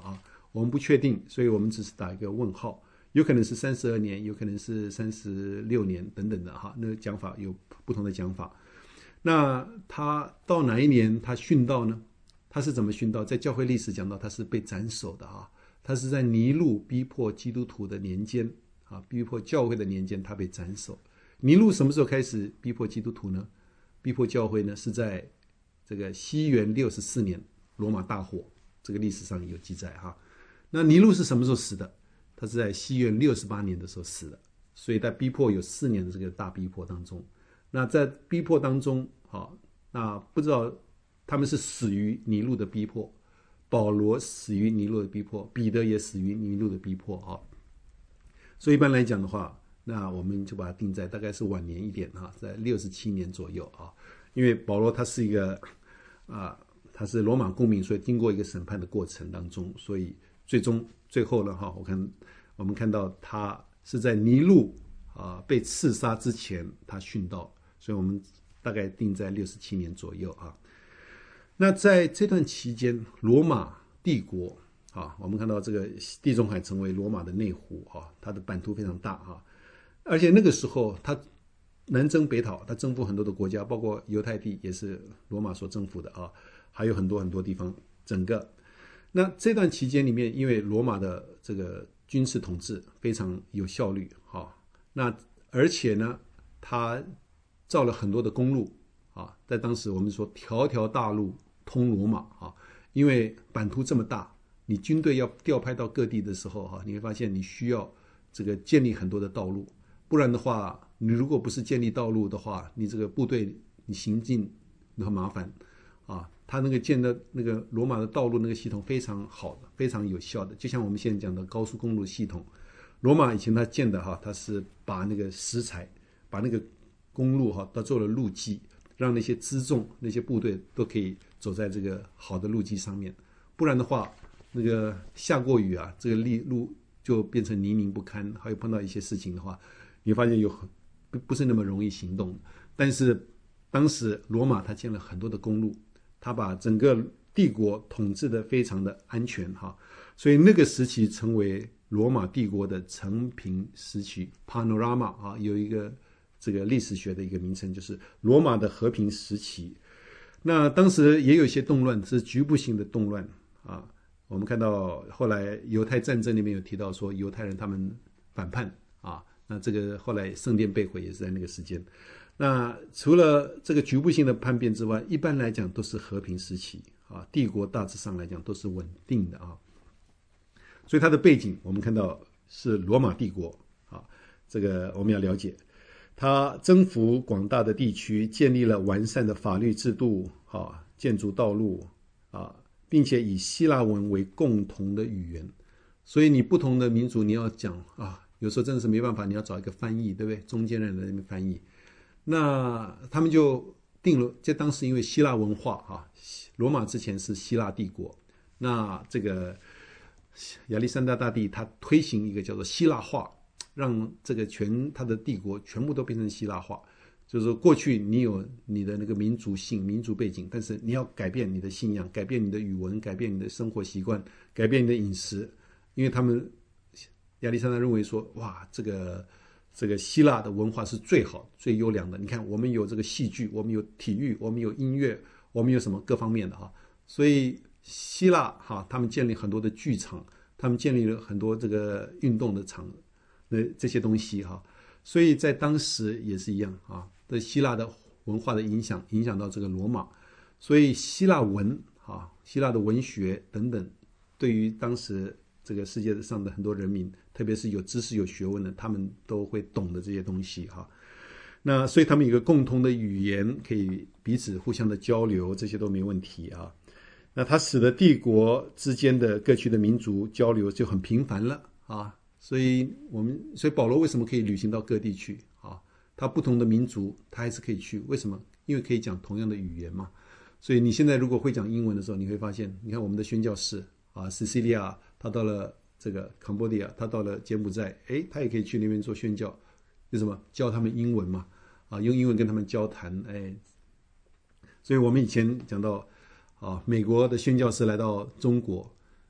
我们不确定，所以我们只是打一个问号，有可能是三十二年，有可能是三十六年等等的哈，那个讲法有不同的讲法。那他到哪一年他殉道呢？他是怎么殉道？在教会历史讲到他是被斩首的啊，他是在尼禄逼迫基督徒的年间啊，逼迫教会的年间他被斩首。尼禄什么时候开始逼迫基督徒呢？逼迫教会呢？是在这个西元六十四年罗马大火，这个历史上有记载哈。那尼禄是什么时候死的？他是在西元六十八年的时候死的，所以在逼迫有四年的这个大逼迫当中，那在逼迫当中，好，那不知道他们是死于尼禄的逼迫，保罗死于尼禄的逼迫，彼得也死于尼禄的逼迫啊。所以一般来讲的话，那我们就把它定在大概是晚年一点哈，在六十七年左右啊。因为保罗他是一个啊，他是罗马公民，所以经过一个审判的过程当中，所以最终最后呢哈，我看我们看到他是在尼禄啊被刺杀之前他殉道，所以我们大概定在六十七年左右啊。那在这段期间，罗马帝国啊，我们看到这个地中海成为罗马的内湖啊，它的版图非常大啊，而且那个时候它南征北讨，它征服很多的国家，包括犹太地也是罗马所征服的啊，还有很多很多地方。整个那这段期间里面，因为罗马的这个军事统治非常有效率啊，那而且呢，它造了很多的公路啊，在当时我们说条条大路通罗马啊，因为版图这么大，你军队要调派到各地的时候啊，你会发现你需要这个建立很多的道路，不然的话，你如果不是建立道路的话，你这个部队你行进很麻烦啊。他那个建的那个罗马的道路那个系统非常好的，非常有效的，就像我们现在讲的高速公路系统。罗马以前他建的哈，他是把那个石材，把那个公路哈，都做了路基，让那些辎重、那些部队都可以走在这个好的路基上面。不然的话，那个下过雨啊，这个路就变成泥泞不堪，还有碰到一些事情的话，你发现有很不是那么容易行动。但是当时罗马他建了很多的公路，他把整个帝国统治的非常的安全哈，所以那个时期成为罗马帝国的承平时期 panorama 啊，有一个这个历史学的一个名称，就是罗马的和平时期。那当时也有一些动乱，是局部性的动乱啊。我们看到后来犹太战争里面有提到说犹太人他们反叛啊，那这个后来圣殿被毁也是在那个时间。那除了这个局部性的叛变之外，一般来讲都是和平时期啊，帝国大致上来讲都是稳定的啊。所以它的背景我们看到是罗马帝国啊，这个我们要了解，它征服广大的地区，建立了完善的法律制度啊，建筑道路啊，并且以希腊文为共同的语言。所以你不同的民族你要讲啊，有时候真的是没办法，你要找一个翻译，对不对？中间人在那边翻译。那他们就定了，在当时因为希腊文化啊，罗马之前是希腊帝国，那这个亚历山大大帝他推行一个叫做希腊化，让这个全他的帝国全部都变成希腊化。就是说过去你有你的那个民族性、民族背景，但是你要改变你的信仰，改变你的语文，改变你的生活习惯，改变你的饮食，因为他们亚历山大认为说，哇，这个这个希腊的文化是最好、最优良的。你看，我们有这个戏剧，我们有体育，我们有音乐，我们有什么各方面的哈。所以希腊哈，他们建立很多的剧场，他们建立了很多这个运动的场，那这些东西哈。所以在当时也是一样啊，对希腊的文化的影响，影响到这个罗马。所以希腊文啊，希腊的文学等等，对于当时这个世界上的很多人民，特别是有知识有学问的，他们都会懂得这些东西哈。那所以他们有一个共同的语言，可以彼此互相的交流，这些都没问题啊。那它使得帝国之间的各区的民族交流就很频繁了啊。所以我们所以保罗为什么可以旅行到各地去啊？他不同的民族他还是可以去，为什么？因为可以讲同样的语言嘛。所以你现在如果会讲英文的时候，你会发现，你看我们的宣教士啊，西西利亚，他到了这个康波迪亚，他到了柬埔寨，诶，他也可以去那边做宣教，为什么？教他们英文嘛，啊，用英文跟他们交谈，哎。所以我们以前讲到啊，美国的宣教士来到中国，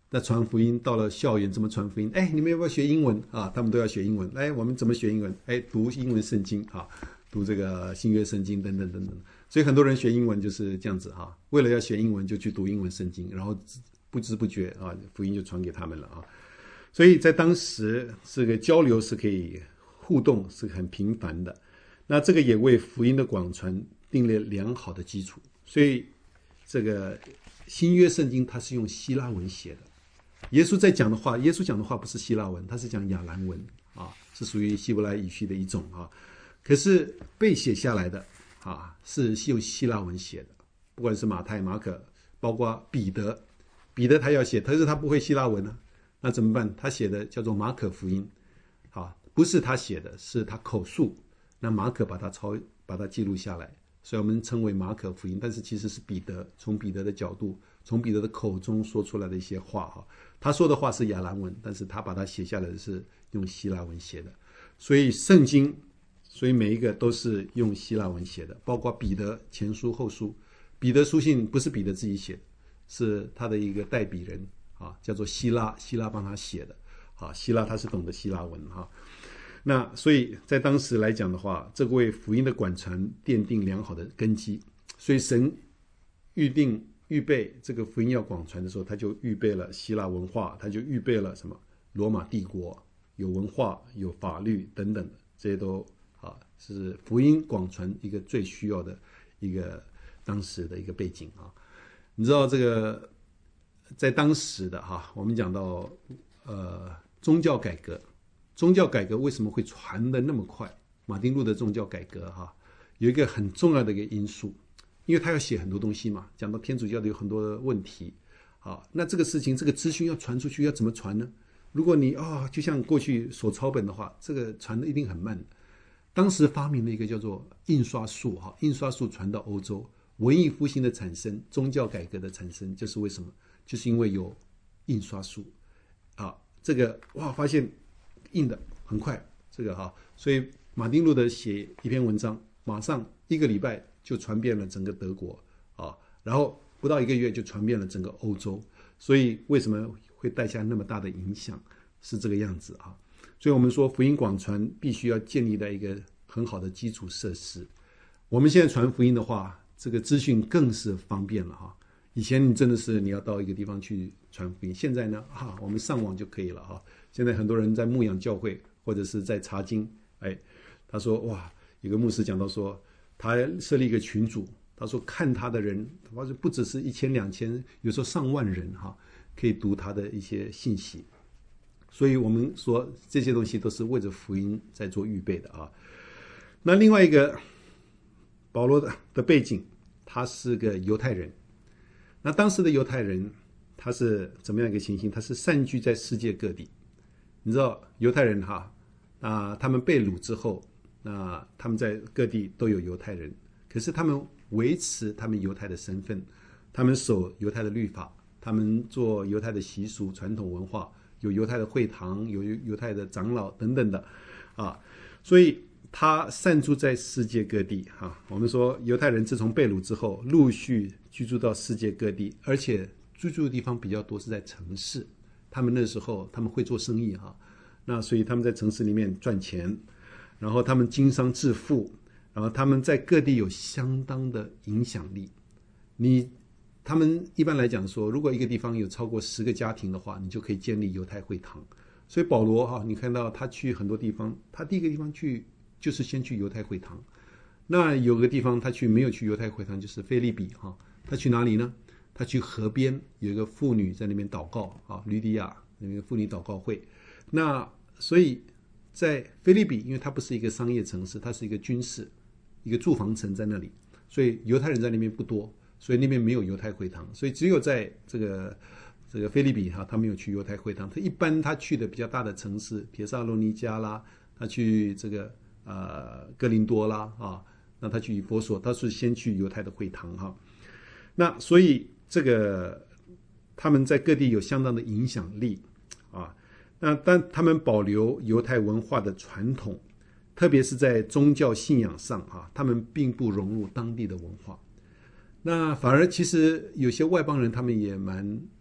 那传福音到了校园怎么传福音？哎，你们要不要学英文啊？他们都要学英文。哎，我们怎么学英文？哎，读英文圣经啊，读这个新约圣经等等等等。所以很多人学英文就是这样子哈、啊，为了要学英文就去读英文圣经，然后不知不觉啊，福音就传给他们了啊。所以在当时，这个交流是可以互动，是很频繁的。那这个也为福音的广传定了良好的基础。所以这个新约圣经它是用希腊文写的。耶稣在讲的话，耶稣讲的话不是希腊文，他是讲亚兰文啊，是属于希伯来语系的一种啊。可是被写下来的啊，是用希腊文写的，不管是马太、马可，包括彼得，彼得他要写，可是他不会希腊文啊，那怎么办？他写的叫做马可福音，啊，不是他写的，是他口述，那马可把它抄，把它记录下来，所以我们称为马可福音，但是其实是彼得从彼得的角度，从彼得的口中说出来的一些话哈。他说的话是亚兰文，但是他把它写下来的是用希腊文写的，所以圣经，所以每一个都是用希腊文写的，包括彼得前书后书。彼得书信不是彼得自己写的，是他的一个代笔人啊，叫做希拉，希拉帮他写的啊，希拉他是懂得希腊文哈。那所以在当时来讲的话，这个为福音的广传奠定良好的根基。所以神预定预备这个福音要广传的时候，他就预备了希腊文化，他就预备了什么罗马帝国，有文化有法律等等的，这些都啊是福音广传一个最需要的一个当时的一个背景啊。你知道这个在当时的哈，我们讲到呃宗教改革，宗教改革为什么会传得那么快？马丁路德宗教改革哈，有一个很重要的一个因素，因为他要写很多东西嘛，讲到天主教的有很多问题，啊，那这个事情这个资讯要传出去，要怎么传呢？如果你啊、哦，就像过去手抄本的话，这个传的一定很慢。当时发明了一个叫做印刷术哈，印刷术传到欧洲，文艺复兴的产生，宗教改革的产生，就是为什么？就是因为有印刷术啊，这个哇，发现印的很快，这个哈，所以马丁路德写一篇文章，马上一个礼拜就传遍了整个德国啊，然后不到一个月就传遍了整个欧洲，所以为什么会带下那么大的影响？是这个样子啊。所以我们说福音广传必须要建立在一个很好的基础设施。我们现在传福音的话，这个资讯更是方便了哈。以前你真的是你要到一个地方去传福音，现在呢啊，我们上网就可以了哈。现在很多人在牧养教会或者是在查经，哎，他说哇，有个牧师讲到说，他设立一个群组，他说看他的人，他说不只是一千两千，有时候上万人哈，可以读他的一些信息。所以我们说这些东西都是为着福音在做预备的啊。那另外一个保罗的背景，他是个犹太人。那当时的犹太人他是怎么样一个情形？他是散居在世界各地。你知道犹太人哈，啊，他们被掳之后，那他们在各地都有犹太人，可是他们维持他们犹太的身份，他们守犹太的律法，他们做犹太的习俗传统文化，有犹太的会堂，有犹太的长老等等的啊，所以他散住在世界各地啊。我们说犹太人自从被掳之后，陆续居住到世界各地，而且居住的地方比较多是在城市。他们那时候他们会做生意哈，那所以他们在城市里面赚钱，然后他们经商致富，然后他们在各地有相当的影响力。你他们一般来讲说，如果一个地方有超过十个家庭的话，你就可以建立犹太会堂。所以保罗哈，你看到他去很多地方，他第一个地方去就是先去犹太会堂。那有个地方他去没有去犹太会堂，就是腓立比哈，他去哪里呢？他去河边有一个妇女在那边祷告啊，吕底亚那个妇女祷告会。那所以在腓立比，因为它不是一个商业城市，它是一个军事一个住房城在那里，所以犹太人在那边不多，所以那边没有犹太会堂，所以只有在这个这个腓立比哈，他没有去犹太会堂。他一般他去的比较大的城市，帖撒罗尼迦啦，他去这个呃哥林多啦啊，那他去以弗所，他是先去犹太的会堂哈。那所以这个他们在各地有相当的影响力啊。那但他们保留犹太文化的传统，特别是在宗教信仰上啊，他们并不融入当地的文化。那反而其实有些外邦人他们也蛮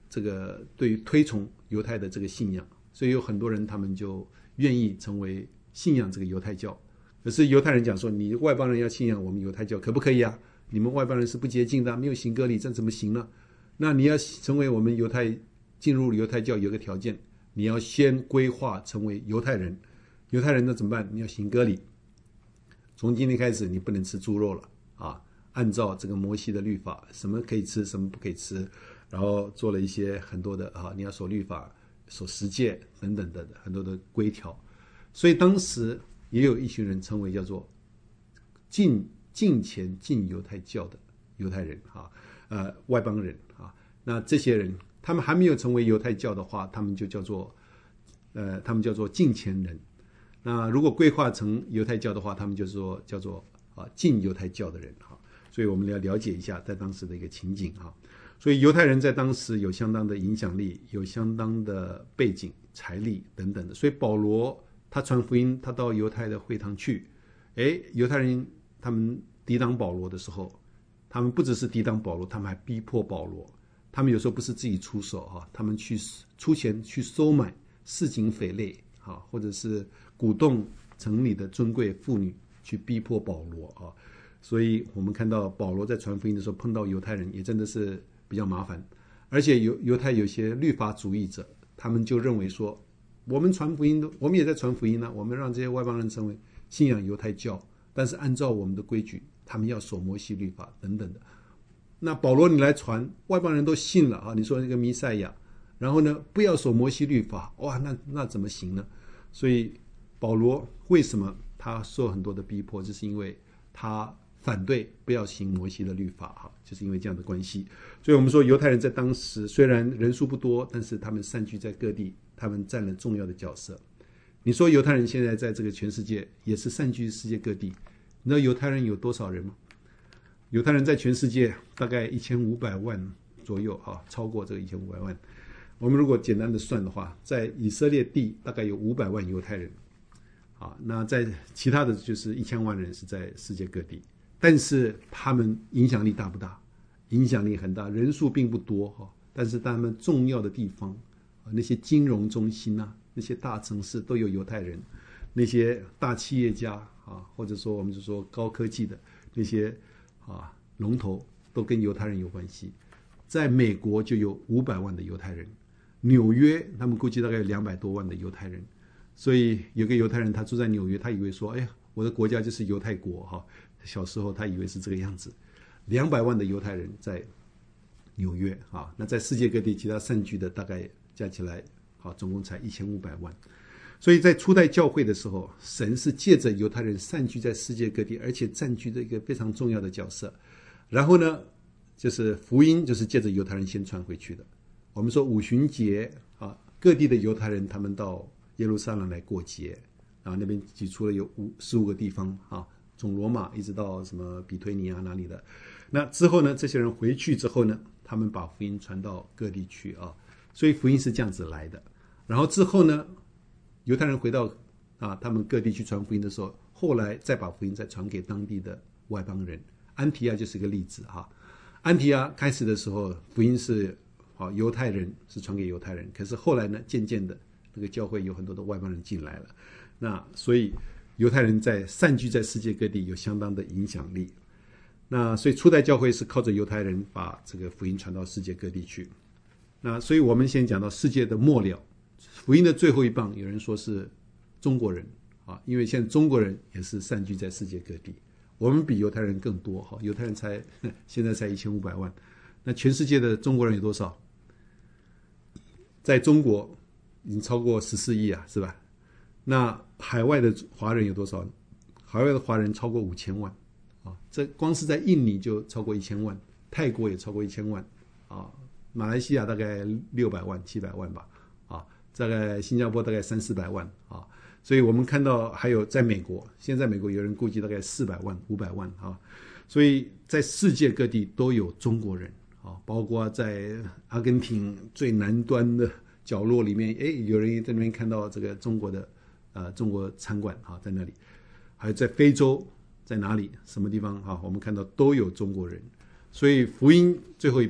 这个对于推崇犹太的这个信仰，所以有很多人他们就愿意成为信仰这个犹太教。可是犹太人讲说，你外邦人要信仰我们犹太教可不可以啊？你们外邦人是不洁净的，没有行割礼，这怎么行呢？那你要成为我们犹太进入犹太教有一个条件，你要先规划成为犹太人。犹太人那怎么办？你要行割礼，从今天开始你不能吃猪肉了啊！按照这个摩西的律法，什么可以吃，什么不可以吃，然后做了一些很多的啊，你要守律法、守十诫等等的很多的规条。所以当时也有一群人称为叫做进进前进犹太教的犹太人啊，呃，外邦人啊。那这些人他们还没有成为犹太教的话，他们就叫做呃，他们叫做进前人。那如果规划成犹太教的话，他们就说叫做啊进犹太教的人哈。所以我们要了解一下在当时的一个情景哈。所以犹太人在当时有相当的影响力，有相当的背景、财力等等的。所以保罗他传福音，他到犹太的会堂去，哎，犹太人他们抵挡保罗的时候，他们不只是抵挡保罗，他们还逼迫保罗。他们有时候不是自己出手哈，他们去出钱去收买市井匪类啊，或者是鼓动城里的尊贵妇女去逼迫保罗啊。所以我们看到保罗在传福音的时候碰到犹太人也真的是比较麻烦，而且犹犹太有些律法主义者，他们就认为说，我们传福音，我们也在传福音呢、啊，我们让这些外邦人成为信仰犹太教，但是按照我们的规矩，他们要守摩西律法等等的。那保罗你来传，外邦人都信了啊，你说那个弥赛亚，然后呢不要守摩西律法，哇，那那怎么行呢？所以保罗为什么他受很多的逼迫，就是因为他反对不要行摩西的律法哈，就是因为这样的关系。所以我们说犹太人在当时虽然人数不多，但是他们散居在各地，他们占了重要的角色。你说犹太人现在在这个全世界也是散居世界各地，你知道犹太人有多少人吗？犹太人在全世界大概一千五百万左右啊，超过这个一千五百万。我们如果简单的算的话，在以色列地大概有五百万犹太人啊，那在其他的就是一千万人是在世界各地。但是他们影响力大不大？影响力很大，人数并不多哈，但是他们重要的地方啊，那些金融中心啊，那些大城市都有犹太人，那些大企业家啊，或者说我们就说高科技的那些啊龙头都跟犹太人有关系。在美国就有五百万的犹太人，纽约他们估计大概有两百多万的犹太人。所以有个犹太人他住在纽约，他以为说，哎呀，我的国家就是犹太国哈。小时候他以为是这个样子。两百万的犹太人在纽约啊，那在世界各地其他散居的大概加起来啊，总共才一千五百万。所以在初代教会的时候，神是借着犹太人散居在世界各地，而且占据着一个非常重要的角色。然后呢，就是福音就是借着犹太人先传回去的。我们说五旬节啊，各地的犹太人他们到耶路撒冷来过节，然后那边挤出了有五十五个地方啊，从罗马一直到什么比推尼啊哪里的。那之后呢，这些人回去之后呢，他们把福音传到各地去啊，所以福音是这样子来的。然后之后呢，犹太人回到啊他们各地去传福音的时候，后来再把福音再传给当地的外邦人。安提阿就是一个例子哈。安提阿开始的时候，福音是啊犹太人是传给犹太人，可是后来呢，渐渐的这个教会有很多的外邦人进来了，那所以犹太人在散居在世界各地有相当的影响力。那所以初代教会是靠着犹太人把这个福音传到世界各地去。那所以我们先讲到世界的末了，福音的最后一棒，有人说是中国人啊，因为现在中国人也是散居在世界各地，我们比犹太人更多哈，犹太人才现在才一千五百万，那全世界的中国人有多少？在中国已经超过十四亿啊，是吧？那海外的华人有多少呢？海外的华人超过五千万啊，这光是在印尼就超过一千万，泰国也超过一千万啊，马来西亚大概六百万、七百万吧啊，大概新加坡大概三四百万啊，所以我们看到还有在美国，现在美国有人估计大概四百万、五百万啊，所以在世界各地都有中国人啊，包括在阿根廷最南端的角落里面，哎，有人在那边看到这个中国的。呃，中国餐馆啊，在那里，还有在非洲，在哪里，什么地方啊？我们看到都有中国人，所以福音最后一棒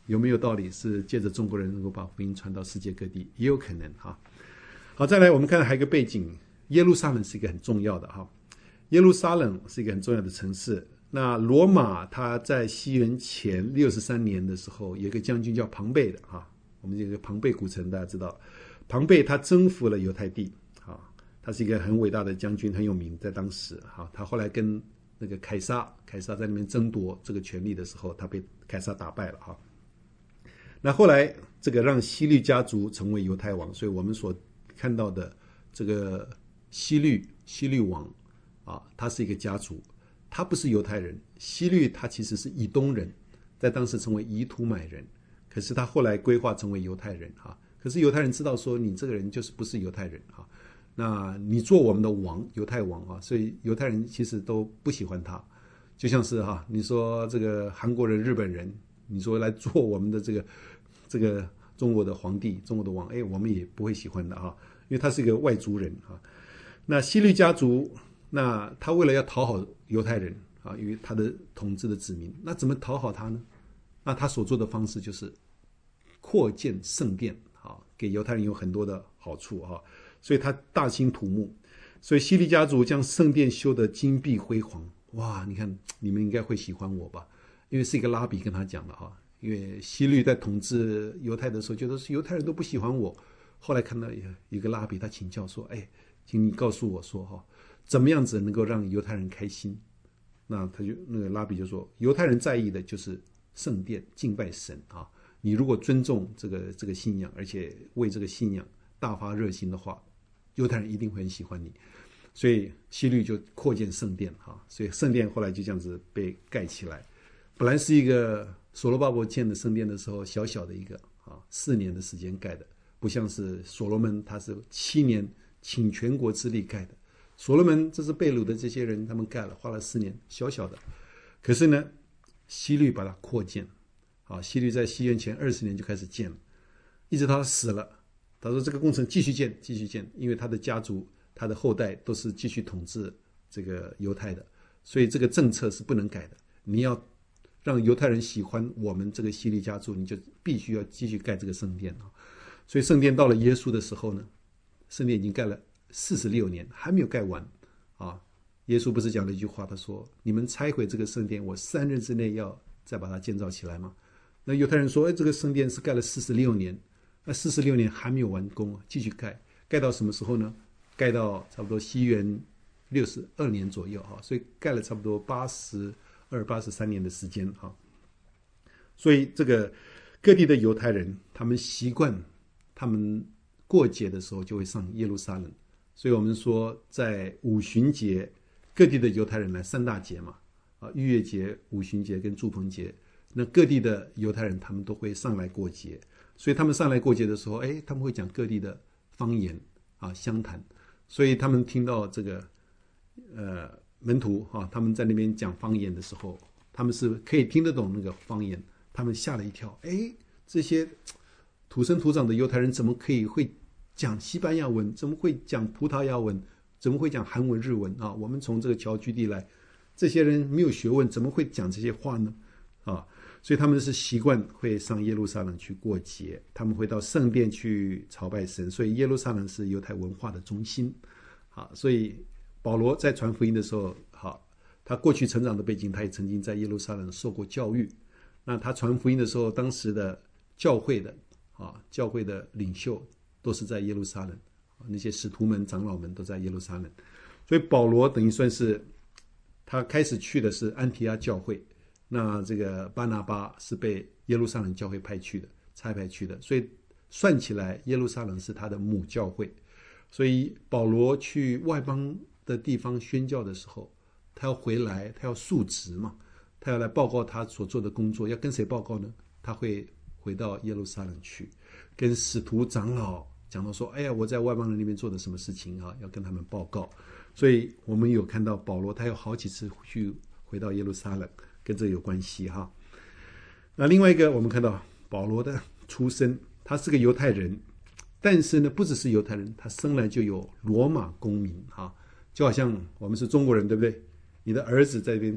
有没有道理是借着中国人能够把福音传到世界各地，也有可能哈。好，再来我们看还有一个背景，耶路撒冷是一个很重要的哈。耶路撒冷是一个很重要的城市。那罗马它在西元前六十三年的时候，有一个将军叫庞贝的哈，我们这个庞贝古城大家知道，庞贝他征服了犹太地啊，他是一个很伟大的将军，很有名在当时哈。他后来跟那个凯撒，凯撒在那边争夺这个权力的时候，他被凯撒打败了哈。那后来这个让希律家族成为犹太王，所以我们所看到的这个希律希律王啊，他是一个家族。他不是犹太人，希律他其实是以东人，在当时成为以土买人，可是他后来规划成为犹太人哈。可是犹太人知道说你这个人就是不是犹太人哈，那你做我们的王，犹太王啊，所以犹太人其实都不喜欢他，就像是哈，你说这个韩国人、日本人，你说来做我们的这个这个中国的皇帝、中国的王，哎，我们也不会喜欢的哈，因为他是一个外族人哈。那希律家族。那他为了要讨好犹太人啊，因为他的统治的子民，那怎么讨好他呢？那他所做的方式就是扩建圣殿啊，给犹太人有很多的好处啊，所以他大兴土木，所以希律家族将圣殿修得金碧辉煌。哇，你看你们应该会喜欢我吧？因为是一个拉比跟他讲的哈，因为希律在统治犹太的时候，觉得是犹太人都不喜欢我，后来看到一个拉比，他请教说，哎，请你告诉我说哈。怎么样子能够让犹太人开心？那他就那个拉比就说，犹太人在意的就是圣殿敬拜神啊。你如果尊重这个这个信仰，而且为这个信仰大发热心的话，犹太人一定会很喜欢你。所以希律就扩建圣殿啊，所以圣殿后来就这样子被盖起来。本来是一个所罗巴伯建的圣殿的时候，小小的一个啊，四年的时间盖的，不像是所罗门他是七年倾全国之力盖的。所罗门这是被掳的这些人，他们盖了，花了四年，小小的。可是呢，希律把它扩建，啊，希律在西元前二十年就开始建了，一直到他死了。他说这个工程继续建，继续建，因为他的家族、他的后代都是继续统治这个犹太的，所以这个政策是不能改的。你要让犹太人喜欢我们这个希律家族，你就必须要继续盖这个圣殿啊。所以圣殿到了耶稣的时候呢，圣殿已经盖了四十六年还没有盖完啊！耶稣不是讲了一句话，他说：“你们拆毁这个圣殿，我三日之内要再把它建造起来吗？”那犹太人说：“哎，这个圣殿是盖了四十六年，那四十六年还没有完工，继续盖，盖到什么时候呢？盖到差不多西元六十二年左右哈，所以盖了差不多八十二、八十三年的时间哈。所以这个各地的犹太人，他们习惯他们过节的时候就会上耶路撒冷。”所以我们说，在五旬节，各地的犹太人来三大节嘛，啊，逾越节、五旬节跟住棚节，那各地的犹太人他们都会上来过节，所以他们上来过节的时候，哎，他们会讲各地的方言啊，相谈，所以他们听到这个呃门徒啊，他们在那边讲方言的时候，他们是可以听得懂那个方言，他们吓了一跳，哎，这些土生土长的犹太人怎么可以会讲西班牙文，怎么会讲葡萄牙文，怎么会讲韩文、日文啊？我们从这个侨居地来，这些人没有学问，怎么会讲这些话呢？啊，所以他们是习惯会上耶路撒冷去过节，他们会到圣殿去朝拜神，所以耶路撒冷是犹太文化的中心。好，所以保罗在传福音的时候，好，他过去成长的背景，他也曾经在耶路撒冷受过教育。那他传福音的时候，当时的教会的啊，教会的领袖都是在耶路撒冷，那些使徒们、长老们都在耶路撒冷，所以保罗等于算是他开始去的是安提阿教会，那这个巴拿巴是被耶路撒冷教会派去的，差派去的，所以算起来耶路撒冷是他的母教会。所以保罗去外邦的地方宣教的时候，他要回来，他要述职嘛，他要来报告他所做的工作，要跟谁报告呢？他会回到耶路撒冷去，跟使徒长老讲到说，哎呀，我在外邦人那边做的什么事情啊，要跟他们报告。所以我们有看到保罗他有好几次去回到耶路撒冷，跟这有关系哈。那另外一个我们看到保罗的出身，他是个犹太人，但是呢不只是犹太人，他生来就有罗马公民哈，就好像我们是中国人对不对？你的儿子在这边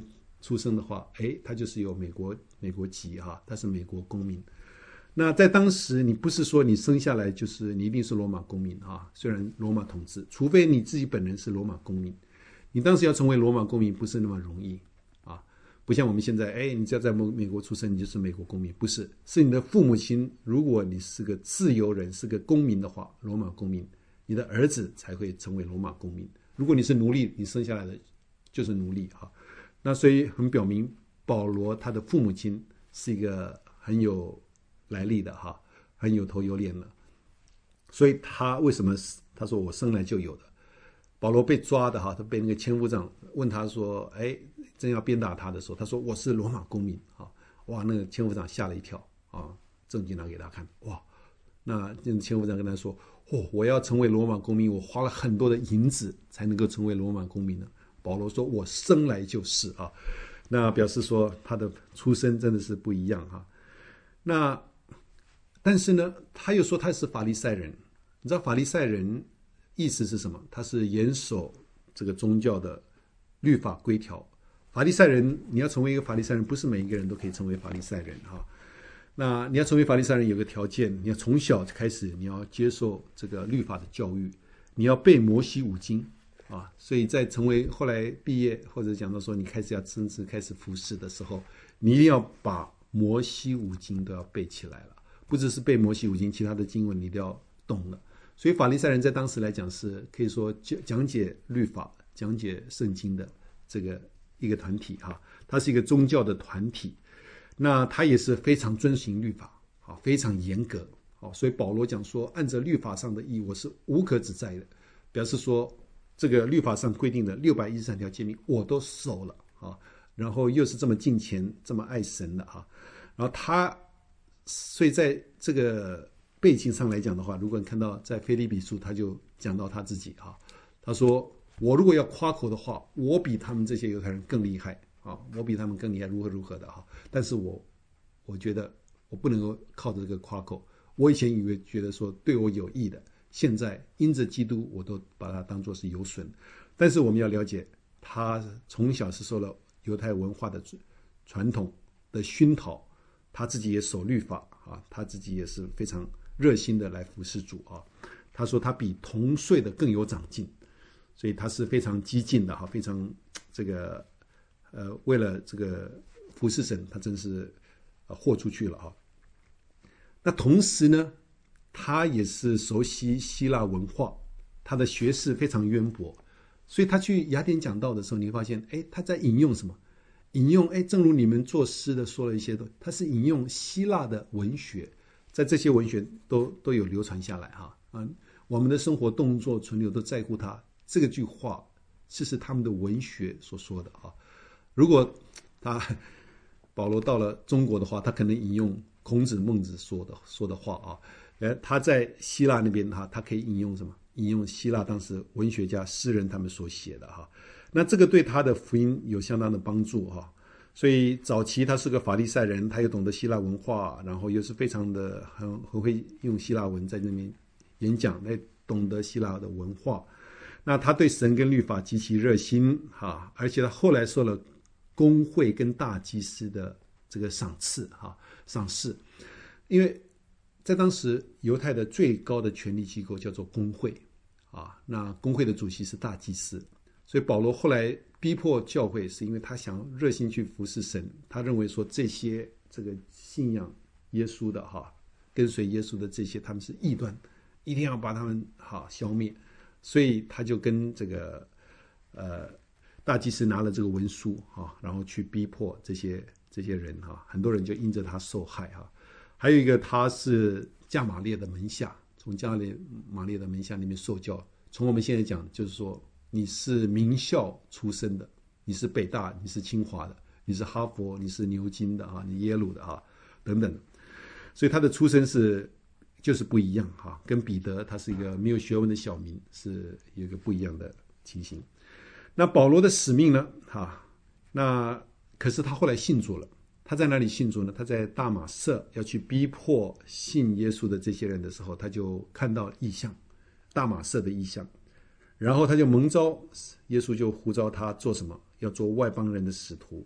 出生的话，哎，他就是有美国美国籍哈，他是美国公民。那在当时，你不是说你生下来就是你一定是罗马公民啊，虽然罗马统治，除非你自己本人是罗马公民，你当时要成为罗马公民不是那么容易啊，不像我们现在，哎，你只要在美国出生，你就是美国公民，不是，是你的父母亲，如果你是个自由人，是个公民的话，罗马公民，你的儿子才会成为罗马公民。如果你是奴隶，你生下来的就是奴隶哈。那所以很表明，保罗他的父母亲是一个很有来历的哈，很有头有脸的。所以他为什么他说我生来就有的？保罗被抓的哈，他被那个千夫长问他说：“哎，正要鞭打他的时候，他说我是罗马公民啊！”哇，那个千夫长吓了一跳啊，证据拿给他看，哇，那千夫长跟他说：“哦，我要成为罗马公民，我花了很多的银子才能够成为罗马公民呢。”保罗说：“我生来就是啊。”那表示说他的出身真的是不一样哈。那但是呢，他又说他是法利赛人。你知道法利赛人意思是什么？他是严守这个宗教的律法规条。法利赛人，你要成为一个法利赛人，不是每一个人都可以成为法利赛人哈。那你要成为法利赛人，有个条件，你要从小开始，你要接受这个律法的教育，你要背摩西五经啊。所以在成为后来毕业或者讲到说你开始要正式开始服侍的时候，你一定要把摩西五经都要背起来了，不只是背摩西五经，其他的经文你都要懂了。所以法利赛人在当时来讲是可以说讲解律法、讲解圣经的这个一个团体哈，它是一个宗教的团体。那他也是非常遵行律法啊，非常严格啊。所以保罗讲说，按照律法上的义，我是无可指摘的，表示说这个律法上规定的六百一十三条诫命我都守了啊。然后又是这么敬虔、这么爱神的哈。然后他，所以在这个背景上来讲的话，如果你看到在腓立比书，他就讲到他自己哈，他说：“我如果要夸口的话，我比他们这些犹太人更厉害啊，我比他们更厉害，如何如何的哈。但是我我觉得我不能够靠着这个夸口。我以前以为觉得说对我有益的，现在因着基督，我都把它当作是有损。但是我们要了解，他从小是受了犹太文化的传统的熏陶，他自己也守律法啊，他自己也是非常热心的来服侍主啊。他说他比同岁的更有长进，所以他是非常激进的哈，非常这个呃，为了这个服侍神，他真是呃豁出去了哈。那同时呢，他也是熟悉希腊文化，他的学识非常渊博，所以他去雅典讲道的时候，你会发现，哎，他在引用什么？引用哎，正如你们作诗的说了一些的，他是引用希腊的文学，在这些文学都都有流传下来哈啊，我们的生活动作存留都在乎他这个句话，这是他们的文学所说的啊。如果他保罗到了中国的话，他可能引用孔子、孟子说的说的话啊。呃，他在希腊那边哈，他可以引用什么？引用希腊当时文学家、诗人他们所写的哈。那这个对他的福音有相当的帮助哈。所以早期他是个法利赛人，他又懂得希腊文化，然后又是非常的很很会用希腊文在那边演讲，来懂得希腊的文化。那他对神跟律法极其热心哈，而且他后来受了公会跟大祭司的这个赏赐哈赏识，因为在当时犹太的最高的权力机构叫做公会啊，那公会的主席是大祭司，所以保罗后来逼迫教会，是因为他想热心去服侍神，他认为说这些这个信仰耶稣的哈，跟随耶稣的这些他们是异端，一定要把他们哈消灭，所以他就跟这个呃大祭司拿了这个文书哈，然后去逼迫这些这些人哈，很多人就因着他受害哈。还有一个，他是加马列的门下，从加马列的门下那边受教。从我们现在讲，就是说你是名校出身的，你是北大，你是清华的，你是哈佛，你是牛津的啊，你耶鲁的啊，等等。所以他的出身是就是不一样哈，跟彼得他是一个没有学问的小民，是有一个不一样的情形。那保罗的使命呢？哈，那可是他后来信主了。他在哪里信主呢？他在大马色要去逼迫信耶稣的这些人的时候，他就看到异象，大马色的异象，然后他就蒙召，耶稣就呼召他做什么？要做外邦人的使徒。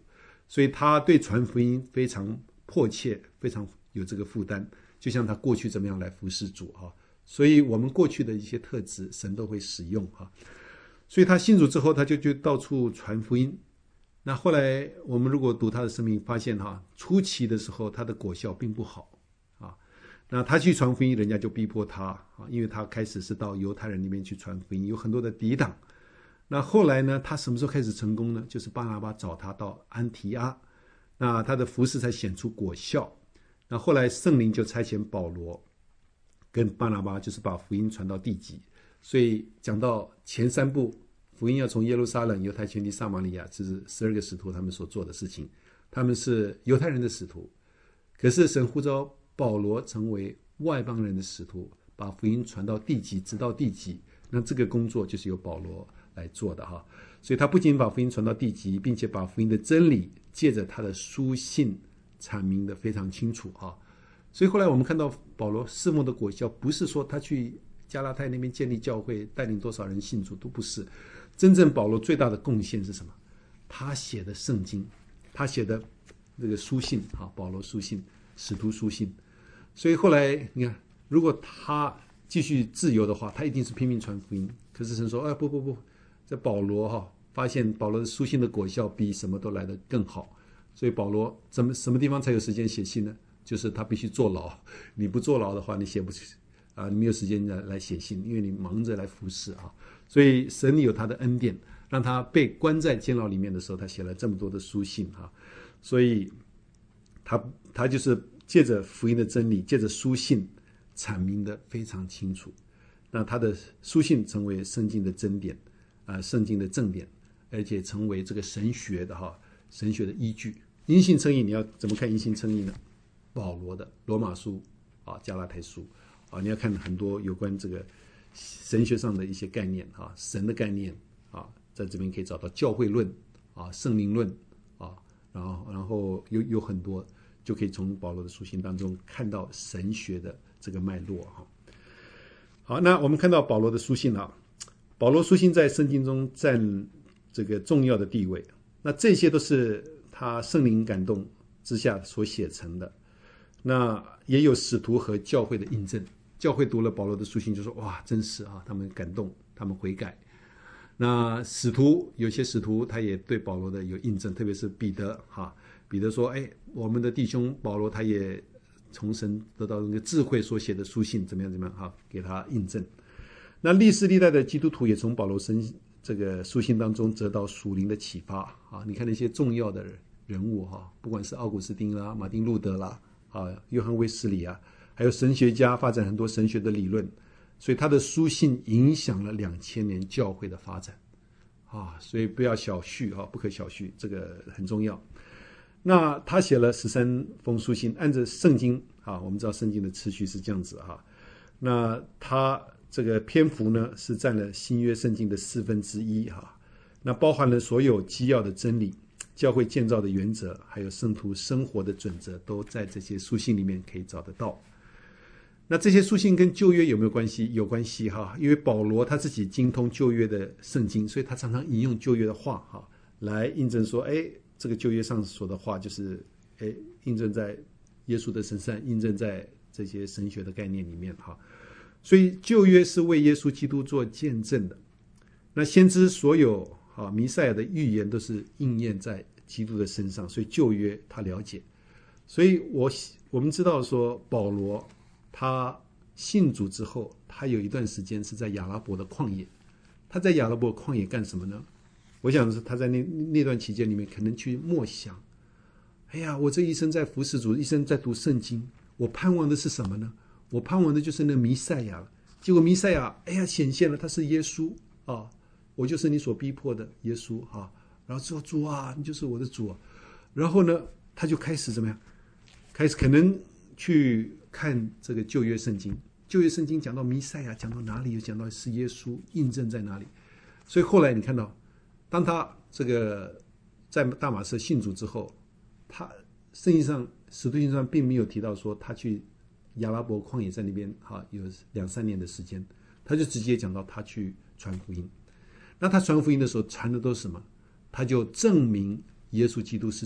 所以他对传福音非常迫切，非常有这个负担，就像他过去怎么样来服侍主哈。所以我们过去的一些特质，神都会使用哈。所以他信主之后，他就就到处传福音。那后来我们如果读他的生命，发现哈，初期的时候他的果效并不好啊。那他去传福音，人家就逼迫他啊，因为他开始是到犹太人里面去传福音，有很多的抵挡。那后来呢，他什么时候开始成功呢？就是巴拿巴找他到安提阿，那他的服事才显出果效。那后来圣灵就差遣保罗跟巴拿巴，就是把福音传到地极。所以讲到前三步，福音要从耶路撒冷、犹太全地、撒玛利亚，这是十二个使徒他们所做的事情。他们是犹太人的使徒，可是神呼召保罗成为外邦人的使徒，把福音传到地极，直到地极。那这个工作就是由保罗来做的哈。所以他不仅把福音传到地极，并且把福音的真理借着他的书信阐明的非常清楚哈。所以后来我们看到保罗侍奉的果效，不是说他去加拉太那边建立教会，带领多少人信主，都不是。真正保罗最大的贡献是什么？他写的圣经，他写的这个书信啊，保罗书信、使徒书信。所以后来你看，如果他继续自由的话，他一定是拼命传福音。可是神说：“哎，不不不，这保罗哈，发现保罗的书信的果效比什么都来得更好。所以保罗怎么什么地方才有时间写信呢？就是他必须坐牢。你不坐牢的话，你写不起。”啊，你没有时间来来写信，因为你忙着来服侍啊。所以神有他的恩典，让他被关在监牢里面的时候，他写了这么多的书信啊。所以他他就是借着福音的真理，借着书信阐明的非常清楚。那他的书信成为圣经的真典啊，圣经的正典，而且成为这个神学的哈神学的依据。因信称义，你要怎么看因信称义呢？保罗的罗马书啊，加拉太书。啊，你要看很多有关这个神学上的一些概念啊，神的概念啊，在这边可以找到教会论啊、圣灵论啊，然后然后有有很多，就可以从保罗的书信当中看到神学的这个脉络哈。好，那我们看到保罗的书信啊，保罗书信在圣经中占这个重要的地位，那这些都是他圣灵感动之下所写成的，那也有使徒和教会的印证。教会读了保罗的书信就说：“哇，真是啊！”他们感动，他们悔改。那使徒有些使徒他也对保罗的有印证，特别是彼得哈。彼得说：“哎，我们的弟兄保罗他也从神得到那个智慧所写的书信，怎么样怎么样哈，给他印证。”那历世历代的基督徒也从保罗身这个书信当中得到属灵的启发啊。你看那些重要的人物哈，不管是奥古斯丁啦、马丁路德啦、啊约翰卫斯理啊。还有神学家发展很多神学的理论，所以他的书信影响了两千年教会的发展啊，所以不要小觑啊，不可小觑，这个很重要。那他写了十三封书信，按照圣经啊，我们知道圣经的次序是这样子哈。那他这个篇幅呢是占了新约圣经的四分之一哈，那包含了所有基要的真理。教会建造的原则，还有圣徒生活的准则，都在这些书信里面可以找得到。那这些书信跟旧约有没有关系？有关系哈，因为保罗他自己精通旧约的圣经，所以他常常引用旧约的话哈，来印证说，哎，这个旧约上说的话就是，哎，印证在耶稣的身上，印证在这些神学的概念里面哈。所以旧约是为耶稣基督做见证的。那先知所有啊弥赛亚的预言都是应验在基督的身上，所以旧约他了解。所以我我们知道说保罗。他信主之后，他有一段时间是在亚拉伯的旷野。他在亚拉伯旷野干什么呢？我想是他在那那段期间里面，可能去默想：哎呀，我这一生在服侍主，一生在读圣经，我盼望的是什么呢？我盼望的就是那弥赛亚了。结果弥赛亚，哎呀，显现了，他是耶稣啊！我就是你所逼迫的耶稣啊！然后说主啊，你就是我的主啊！然后呢，他就开始怎么样？开始可能去。看这个旧约圣经，旧约圣经讲到弥赛亚，讲到哪里？有讲到是耶稣，印证在哪里？所以后来你看到，当他这个在大马色信主之后，他圣经上使徒行传并没有提到说他去亚拉伯旷野在那边哈有两三年的时间，他就直接讲到他去传福音。那他传福音的时候传的都是什么？他就证明耶稣基督是主，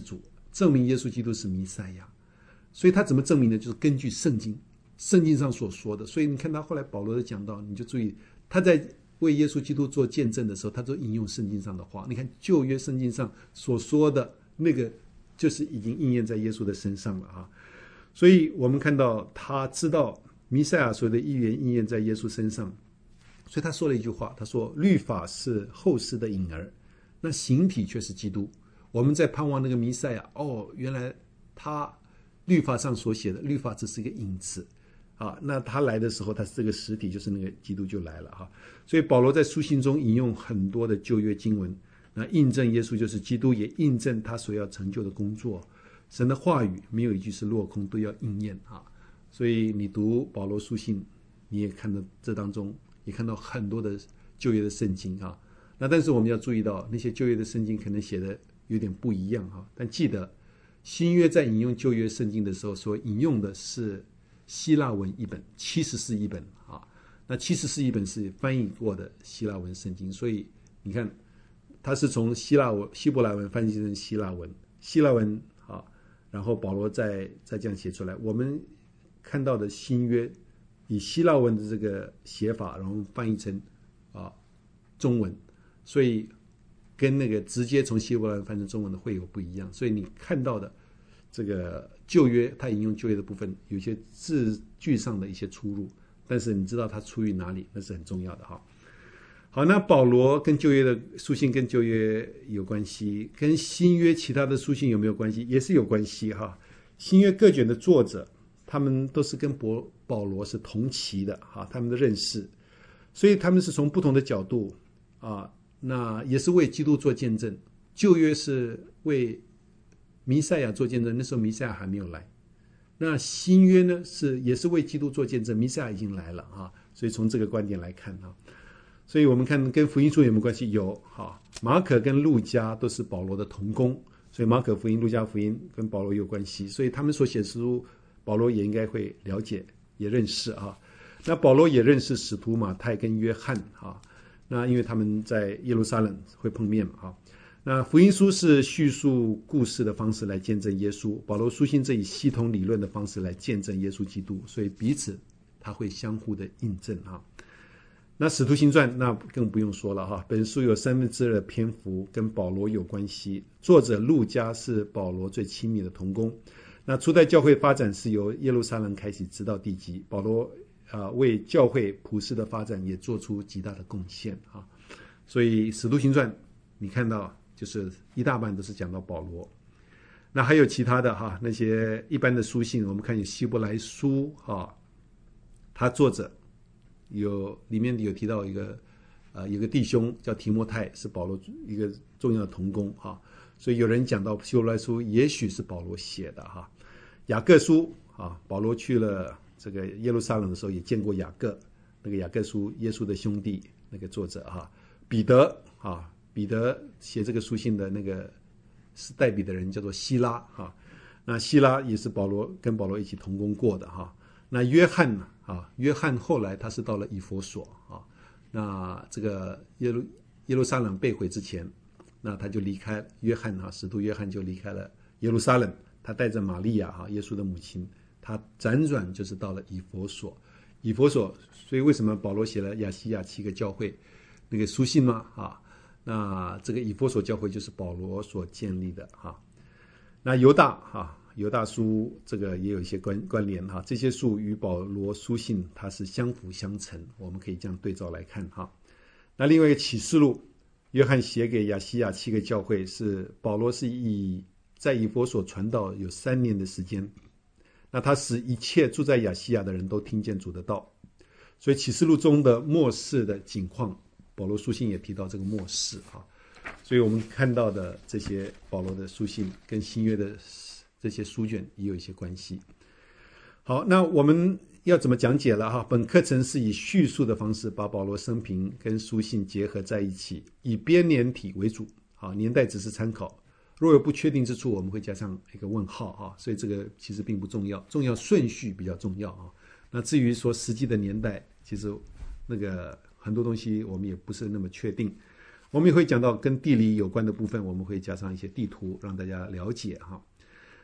证明耶稣基督是弥赛亚。所以他怎么证明呢？就是根据圣经，圣经上所说的。所以你看他后来保罗的讲到，你就注意他在为耶稣基督做见证的时候，他都引用圣经上的话。你看旧约圣经上所说的那个，就是已经应验在耶稣的身上了啊。所以我们看到他知道弥赛亚所有的预言应验在耶稣身上，所以他说了一句话，他说律法是后世的影儿，那形体却是基督。我们在盼望那个弥赛亚，哦，原来他律法上所写的，律法只是一个影子啊，那他来的时候，他是这个实体，就是那个基督就来了哈。所以保罗在书信中引用很多的旧约经文，那印证耶稣就是基督，也印证他所要成就的工作。神的话语没有一句是落空，都要应验啊。所以你读保罗书信，你也看到这当中也看到很多的旧约的圣经啊。那但是我们要注意到，那些旧约的圣经可能写的有点不一样哈，但记得新约在引用旧约圣经的时候，所引用的是希腊文译本，七十四译本啊。那七十四译本是翻译过的希腊文圣经，所以你看，它是从希腊文、希伯来文翻译成希腊文，希腊文啊，然后保罗再再这样写出来。我们看到的新约以希腊文的这个写法，然后翻译成啊中文，所以跟那个直接从希伯来文翻成中文的会有不一样。所以你看到的这个旧约，他引用旧约的部分，有些字句上的一些出入，但是你知道它出于哪里，那是很重要的哈。好，那保罗跟旧约的书信跟旧约有关系，跟新约其他的书信有没有关系？也是有关系哈。新约各卷的作者，他们都是跟保保罗是同期的哈，他们的认识，所以他们是从不同的角度啊，那也是为基督做见证。旧约是为弥赛亚做见证，那时候弥赛亚还没有来。那新约呢，是也是为基督做见证，弥赛亚已经来了啊。所以从这个观点来看啊，所以我们看跟福音书有没有关系？有哈，马可跟路加都是保罗的同工，所以马可福音、路加福音跟保罗有关系，所以他们所写的书，保罗也应该会了解，也认识啊。那保罗也认识使徒马太跟约翰啊，那因为他们在耶路撒冷会碰面嘛啊。那福音书是叙述故事的方式来见证耶稣，保罗书信这以系统理论的方式来见证耶稣基督，所以彼此他会相互的印证啊。那使徒行传那更不用说了哈，本书有三分之二的篇幅跟保罗有关系，作者路加是保罗最亲密的同工。那初代教会发展是由耶路撒冷开始直到地极，保罗呃为教会普世的发展也做出极大的贡献啊。所以使徒行传你看到就是一大半都是讲到保罗。那还有其他的哈，那些一般的书信，我们看有希伯来书哈，他作者有里面有提到一个呃有个弟兄叫提摩太，是保罗一个重要的同工哈，所以有人讲到希伯来书也许是保罗写的哈。雅各书啊，保罗去了这个耶路撒冷的时候也见过雅各，那个雅各书耶稣的兄弟那个作者哈。彼得啊，彼得写这个书信的那个是代笔的人叫做希拉哈，那希拉也是保罗跟保罗一起同工过的哈。那约翰啊，约翰后来他是到了以弗所啊，那这个耶路耶路撒冷被毁之前，那他就离开约翰啊，使徒约翰就离开了耶路撒冷，他带着玛利亚哈，耶稣的母亲，他辗转就是到了以弗所。以弗所，所以为什么保罗写了亚细亚七个教会那个书信吗？啊，那这个以弗所教会就是保罗所建立的哈。那犹大哈。犹大书这个也有一些关关联哈，这些书与保罗书信它是相辅相成，我们可以这样对照来看哈。那另外一个启示录，约翰写给亚细亚七个教会，是保罗是以在以弗所传道有三年的时间，那他使一切住在亚细亚的人都听见主的道，所以启示录中的末世的景况，保罗书信也提到这个末世哈，所以我们看到的这些保罗的书信跟新约的这些书卷也有一些关系。好，那我们要怎么讲解了哈？本课程是以叙述的方式把保罗生平跟书信结合在一起，以编年体为主，好，年代只是参考，若有不确定之处，我们会加上一个问号哈，所以这个其实并不重要，重要顺序比较重要啊。那至于说实际的年代，其实那个很多东西我们也不是那么确定。我们也会讲到跟地理有关的部分，我们会加上一些地图让大家了解哈。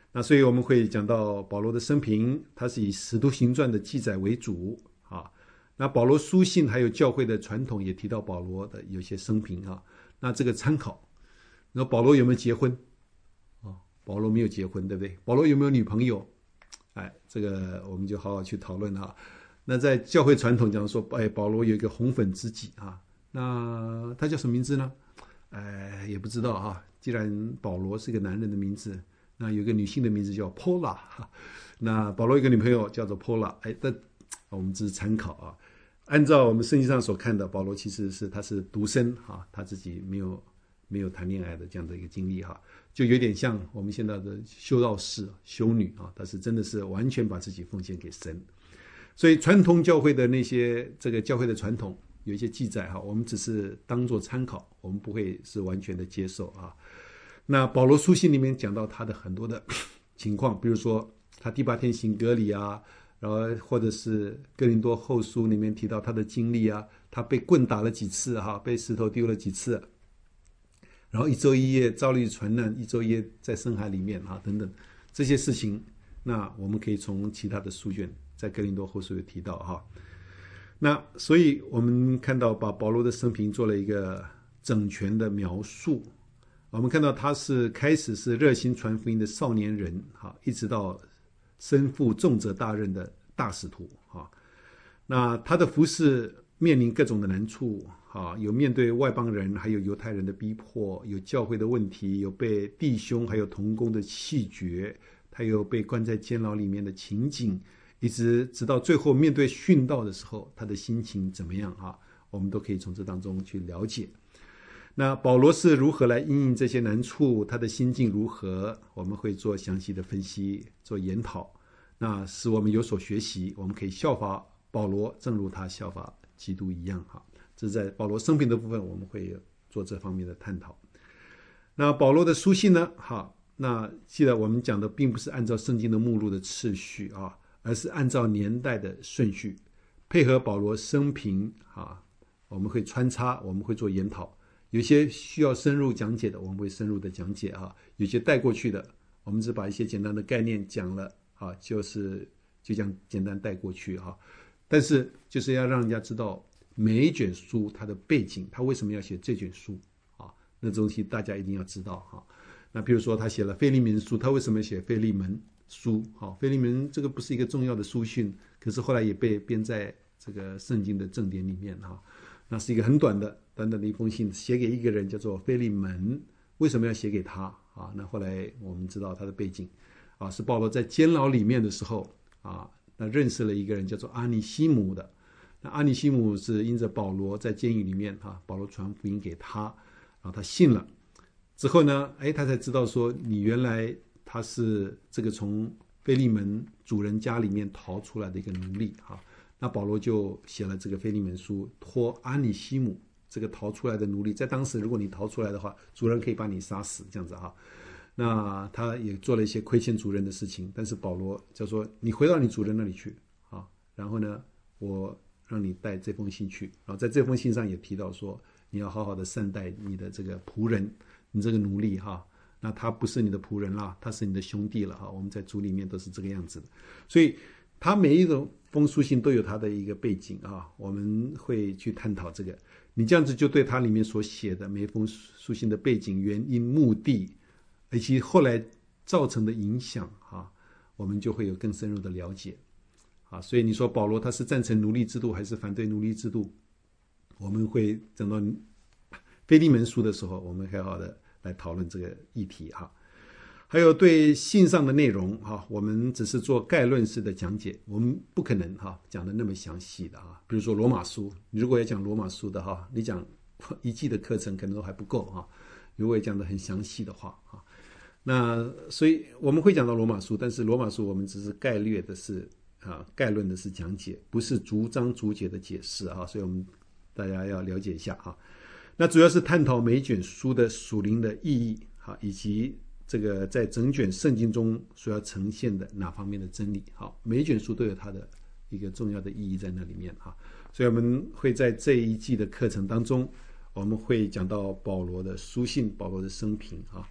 那所以我们会讲到保罗的生平，他是以使徒行传的记载为主啊。那保罗书信还有教会的传统也提到保罗的有些生平啊。那这个参考，那保罗有没有结婚啊？保罗没有结婚，对不对？保罗有没有女朋友？哎，这个我们就好好去讨论啊。那在教会传统讲说，哎，保罗有一个红粉知己啊，那他叫什么名字呢？哎，也不知道啊。既然保罗是一个男人的名字，那有一个女性的名字叫 Paula， 那保罗有一个女朋友叫做 Paula， 哎，但我们只是参考啊。按照我们圣经上所看的，保罗其实是他是独身哈，他自己没有没有谈恋爱的这样的一个经历哈，就有点像我们现在的修道士、修女啊，他是真的是完全把自己奉献给神。所以传统教会的那些这个教会的传统有一些记载哈，我们只是当做参考，我们不会是完全的接受啊。那保罗书信里面讲到他的很多的情况，比如说他第八天行割礼啊。然后或者是哥林多后书里面提到他的经历啊，他被棍打了几次哈，被石头丢了几次，然后一周一夜遭遇船难，一周一夜在深海里面啊等等这些事情，那我们可以从其他的书卷在哥林多后书有提到哈。那所以我们看到把保罗的生平做了一个整全的描述，我们看到他是开始是热心传福音的少年人哈，一直到身负重责大任的大使徒啊，那他的服事面临各种的难处啊，有面对外邦人，还有犹太人的逼迫，有教会的问题，有被弟兄还有同工的弃绝，他有被关在监牢里面的情景，一直直到最后面对殉道的时候，他的心情怎么样啊？我们都可以从这当中去了解。那保罗是如何来因应这些难处，他的心境如何，我们会做详细的分析，做研讨，那使我们有所学习，我们可以效法保罗，正如他效法基督一样哈。这是在保罗生平的部分，我们会做这方面的探讨。那保罗的书信呢？哈，那记得我们讲的并不是按照圣经的目录的次序啊，而是按照年代的顺序，配合保罗生平啊，我们会穿插，我们会做研讨。有些需要深入讲解的，我们会深入的讲解啊；有些带过去的，我们只把一些简单的概念讲了啊，就是就这样简单带过去哈。但是就是要让人家知道每一卷书它的背景，他为什么要写这卷书啊？那东西大家一定要知道哈。那比如说他写了腓利门书，他为什么写腓利门书？好，腓利门这个不是一个重要的书信，可是后来也被编在这个圣经的正典里面哈。那是一个很短的短短的一封信，写给一个人叫做腓利门。为什么要写给他啊？那后来我们知道他的背景啊，是保罗在监牢里面的时候啊，那认识了一个人叫做阿尼西姆的。那阿尼西姆是因着保罗在监狱里面啊，保罗传福音给他，然后他信了之后呢，哎，他才知道说你原来他是这个从腓利门主人家里面逃出来的一个奴隶啊。那保罗就写了这个腓利门书，托阿尼西姆这个逃出来的奴隶，在当时如果你逃出来的话，主人可以把你杀死这样子哈。那他也做了一些亏欠主人的事情，但是保罗就说你回到你主人那里去啊，然后呢我让你带这封信去，然后在这封信上也提到说你要好好的善待你的这个仆人，你这个奴隶哈。那他不是你的仆人啦，他是你的兄弟了哈。我们在主里面都是这个样子的，所以他每一种封书信都有他的一个背景啊，我们会去探讨这个。你这样子就对他里面所写的每一封书信的背景、原因、目的，以及后来造成的影响啊，我们就会有更深入的了解啊。所以你说保罗他是赞成奴隶制度还是反对奴隶制度？我们会等到腓利门书的时候，我们好好的来讨论这个议题哈。还有对信上的内容哈，我们只是做概论式的讲解，我们不可能哈讲的那么详细的哈。比如说罗马书，你如果要讲罗马书的哈，你讲一季的课程可能都还不够哈。如果讲的很详细的话哈，那所以我们会讲到罗马书，但是罗马书我们只是概略的是啊，概论的是讲解，不是逐章逐节的解释啊，所以我们大家要了解一下啊。那主要是探讨每一卷书的属灵的意义啊，以及这个在整卷圣经中所要呈现的哪方面的真理。好，每一卷书都有它的一个重要的意义在那里面啊，所以我们会在这一季的课程当中，我们会讲到保罗的书信、保罗的生平啊。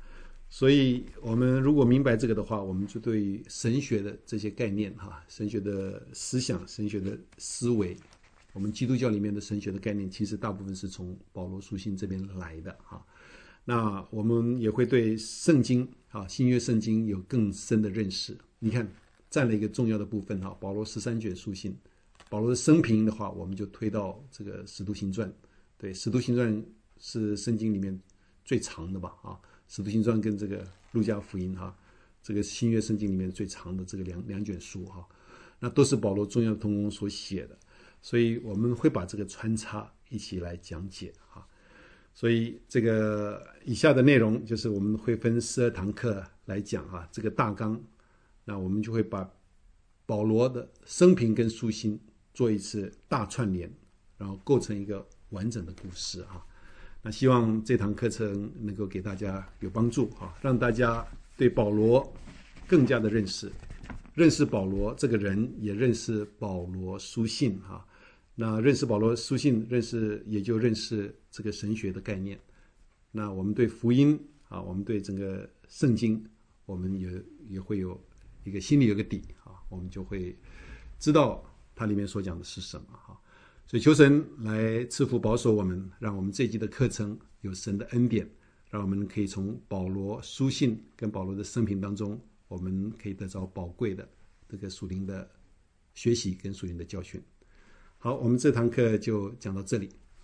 所以我们如果明白这个的话，我们就对神学的这些概念哈，神学的思想、神学的思维，我们基督教里面的神学的概念，其实大部分是从保罗书信这边来的哈。那我们也会对圣经啊，新约圣经有更深的认识。你看，占了一个重要的部分哈。保罗十三卷书信，保罗的生平的话，我们就推到这个使徒行传。对，使徒行传是圣经里面最长的吧啊。使徒行传跟这个路加福音哈，这个新约圣经里面最长的这个两两卷书哈，那都是保罗重要的同工所写的，所以我们会把这个穿插一起来讲解哈。所以这个以下的内容就是我们会分十二堂课来讲哈，这个大纲，那我们就会把保罗的生平跟书信做一次大串联，然后构成一个完整的故事哈。那希望这堂课程能够给大家有帮助啊，让大家对保罗更加的认识，认识保罗这个人，也认识保罗书信啊。那认识保罗书信，认识也就认识这个神学的概念。那我们对福音啊，我们对整个圣经，我们也也会有一个心里有个底啊，我们就会知道它里面所讲的是什么哈。所以求神来赐福保守我们，让我们这一季的课程有神的恩典，让我们可以从保罗书信跟保罗的生平当中，我们可以得着宝贵的这个属灵的学习跟属灵的教训。好，我们这堂课就讲到这里。